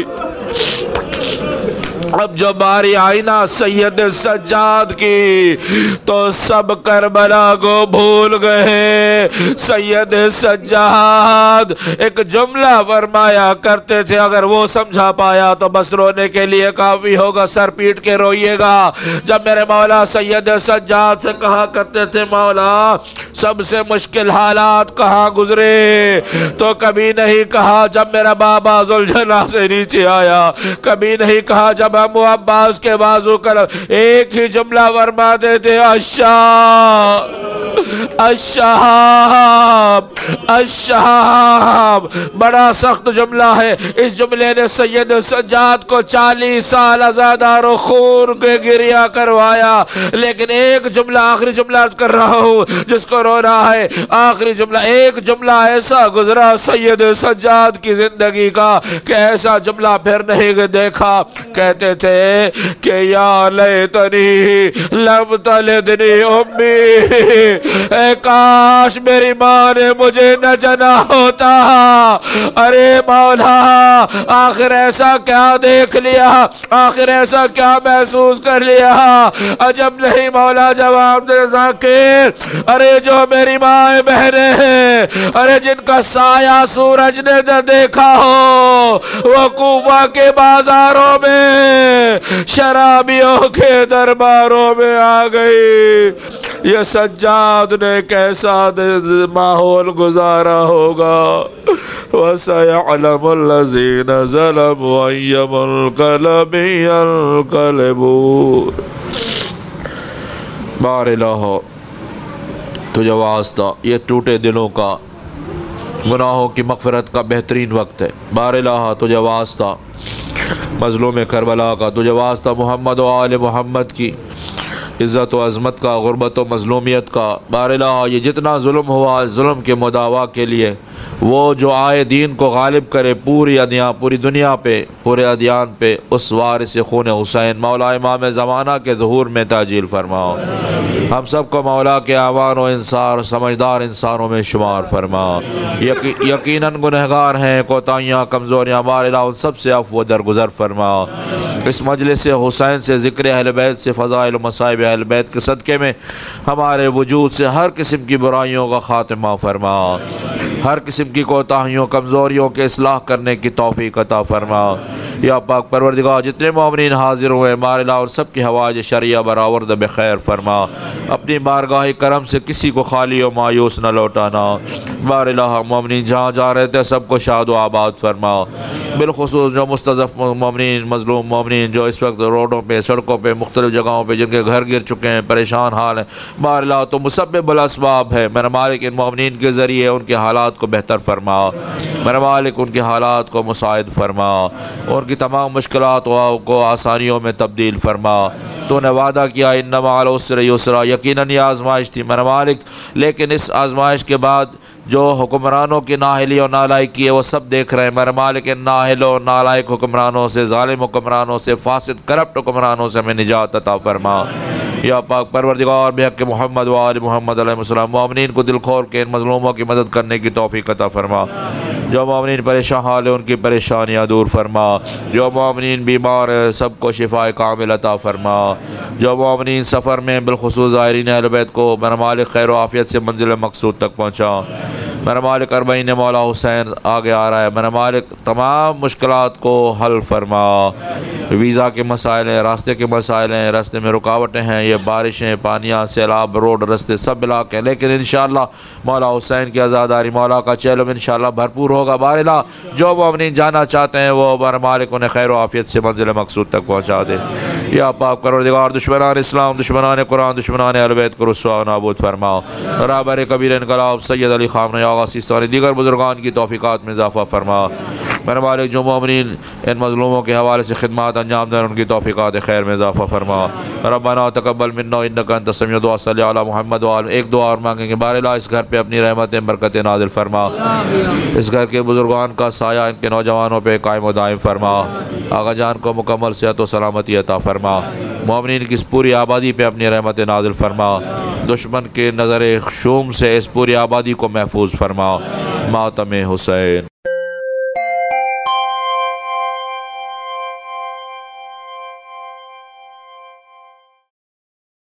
اب جو باری آئی نا سید سجاد کی، تو سب کربلا کو بھول گئے۔ سید سجاد ایک جملہ فرمایا کرتے تھے، اگر وہ سمجھا پایا تو بس رونے کے لیے کافی ہوگا، سر پیٹ کے روئیے گا۔ جب میرے مولا سید سجاد سے کہا کرتے تھے مولا سب سے مشکل حالات کہاں گزرے، تو کبھی نہیں کہا جب میرا بابا ذوالجلال سے نیچے آیا، کبھی نہیں کہا جب ہم عباس کے بازو کر، ایک ہی جملہ فرما دیتے الشام الشام الشام۔ بڑا سخت جملہ ہے، اس جملے نے سید سجاد کو 40 سال عزاداروں خون کے گریہ کروایا۔ لیکن ایک جملہ، آخری جملہ عرض کر رہا ہوں جس کو رو رہا ہے، آخری جملہ، ایک جملہ ایسا گزرا سید سجاد کی زندگی کا کہ ایسا جملہ پھر نہیں دیکھا۔ کہتے تھے کہ یا لیتنی لم تلدنی امی، اے کاش میری ماں نے مجھے نہ جنا ہوتا۔ ارے مولا آخر ایسا کیا دیکھ لیا، آخر ایسا کیا محسوس کر لیا، عجب نہیں مولا جواب دے ذاکر۔ ارے جو میری ماں بہنیں ہیں، ارے جن کا سایہ سورج نے نہ دیکھا ہو، وہ کوفہ کے بازاروں میں، شرابیوں کے درباروں میں آ گئی۔ یہ سجاد نے کیسا ماحول گزارا ہوگا۔ وَسَيَعْلَمُ الَّذِينَ ظَلَمُوا أَيَّ مُنقَلَبٍ يَنقَلِبُونَ۔ بار الہ تجھے واسطہ، یہ ٹوٹے دلوں کا، گناہوں کی مغفرت کا بہترین وقت ہے۔ بار الہ تجھے واسطہ مظلوم کربلا کا، تجھے واسطہ محمد و آل محمد کی عزت و عظمت کا، غربت و مظلومیت کا۔ بار الہ یہ جتنا ظلم ہوا، ظلم کے مداوا کے لیے وہ جو آئے دین کو غالب کرے پوری دنیا پہ، پورے ادیان پہ، اس وارث خون حسین مولا امام زمانہ کے ظہور میں تاجیل فرماؤ۔ ہم سب کو مولا کے اعوان و انصار سمجھدار انسانوں میں شمار فرما۔ یقیناً گنہگار ہیں، کوتاہیاں کمزوریاں، بار الہ ان سب سے عفو و درگزر فرما۔ اس مجلس حسین سے، ذکر اہل بیت سے، فضائل و مصائب اہل بیت کے صدقے میں ہمارے وجود سے ہر قسم کی برائیوں کا خاتمہ فرما، ہر قسم کی کوتاہیوں کمزوریوں کے اصلاح کرنے کی توفیق عطا فرما۔ یا پاک پروردگار جتنے مومنین حاضر ہوئے بار الہ اور سب کی حوائج شرعیہ برآورد بخیر فرما، اپنی بارگاہ کرم سے کسی کو خالی و مایوس نہ لوٹانا۔ بار الہ مومنین جہاں جا رہے تھے سب کو شاد و آباد فرما، بالخصوص جو مستضعف مومنین، مظلوم مومنین جو اس وقت روڈوں پہ، سڑکوں پہ، مختلف جگہوں پہ جن کے گھر گر چکے ہیں، پریشان حال ہیں، بار الہ تو مسبب الاسباب ہے، میرا مالک ان مومنین کے ذریعے ان کے حالات کو بہتر فرما، میرا مالک ان کے حالات کو مساعد فرما، ان کی تمام مشکلات کو آسانیوں میں تبدیل فرما۔ تو نے وعدہ کیا ان مع العسر یسرا، یقیناً یہ آزمائش تھی میرا مالک، لیکن اس آزمائش کے بعد جو حکمرانوں کی نااہلی و نالائکی ہے وہ سب دیکھ رہے ہیں میرا مالک، ان نااہل و نالائق حکمرانوں سے، ظالم حکمرانوں سے، فاسد کرپٹ حکمرانوں سے ہمیں نجات عطا فرما۔ یا پاک پروردگار بحق محمد و آل محمد علیہ السلام مومنین کو دل کھول کے ان مظلوموں کی مدد کرنے کی توفیق عطا فرما، جو مومنین پریشان حال ہے ان کی پریشانیاں دور فرما، جو مومنین بیمار ہے سب کو شفاء کامل عطا فرما، جو مومنین سفر میں بالخصوص زائرین اہل بیت کو میرا مالک خیر و عافیت سے منزل مقصود تک پہنچا۔ میرا مالک اربعین مولا حسین آگے آ رہا ہے، میرا مالک تمام مشکلات کو حل فرما، ویزا کے مسائل ہیں، راستے کے مسائل ہیں، راستے میں رکاوٹیں ہیں، یہ بارشیں، پانیاں، سیلاب، روڈ، راستے سب ملا کے، لیکن انشاءاللہ مولا حسین کی عزاداری، مولا کا چہلم انشاءاللہ بھرپور ہوگا۔ بارلا جو مومنین جانا چاہتے ہیں وہ میرا مالک انہیں خیر و عافیت سے منزل مقصود تک پہنچا دے۔ یا پاک پروردگار دشمنان اسلام، دشمنان قرآن، دشمنان اہل بیت کو رسوا و نابود فرما۔ رہبر کبیر انقلاب سید علی خامنہ ای آغا سیستانی دیگر بزرگان کی توفیقات میں اضافہ فرما۔ میرا مالک جو مومنین ان مظلوموں کے حوالے سے خدمات انجام دیں ان کی توفیقات خیر میں اضافہ فرما۔ ربنا تقبل منا انک انت السمیع الدعاء، صلی علی محمد و آل۔ ایک دعا اور مانگیں گے، بارلا اس گھر پہ اپنی رحمتیں برکتیں نازل فرما، اس گھر کے بزرگان کا سایہ ان کے نوجوانوں پہ قائم و دائم فرما، آقا جان کو مکمل صحت و سلامتی عطا فرما، مومنین کی اس پوری آبادی پہ اپنی رحمت نازل فرما، دشمن کے نظر شوم سے اس پوری آبادی کو محفوظ فرما۔ ماتم حسین۔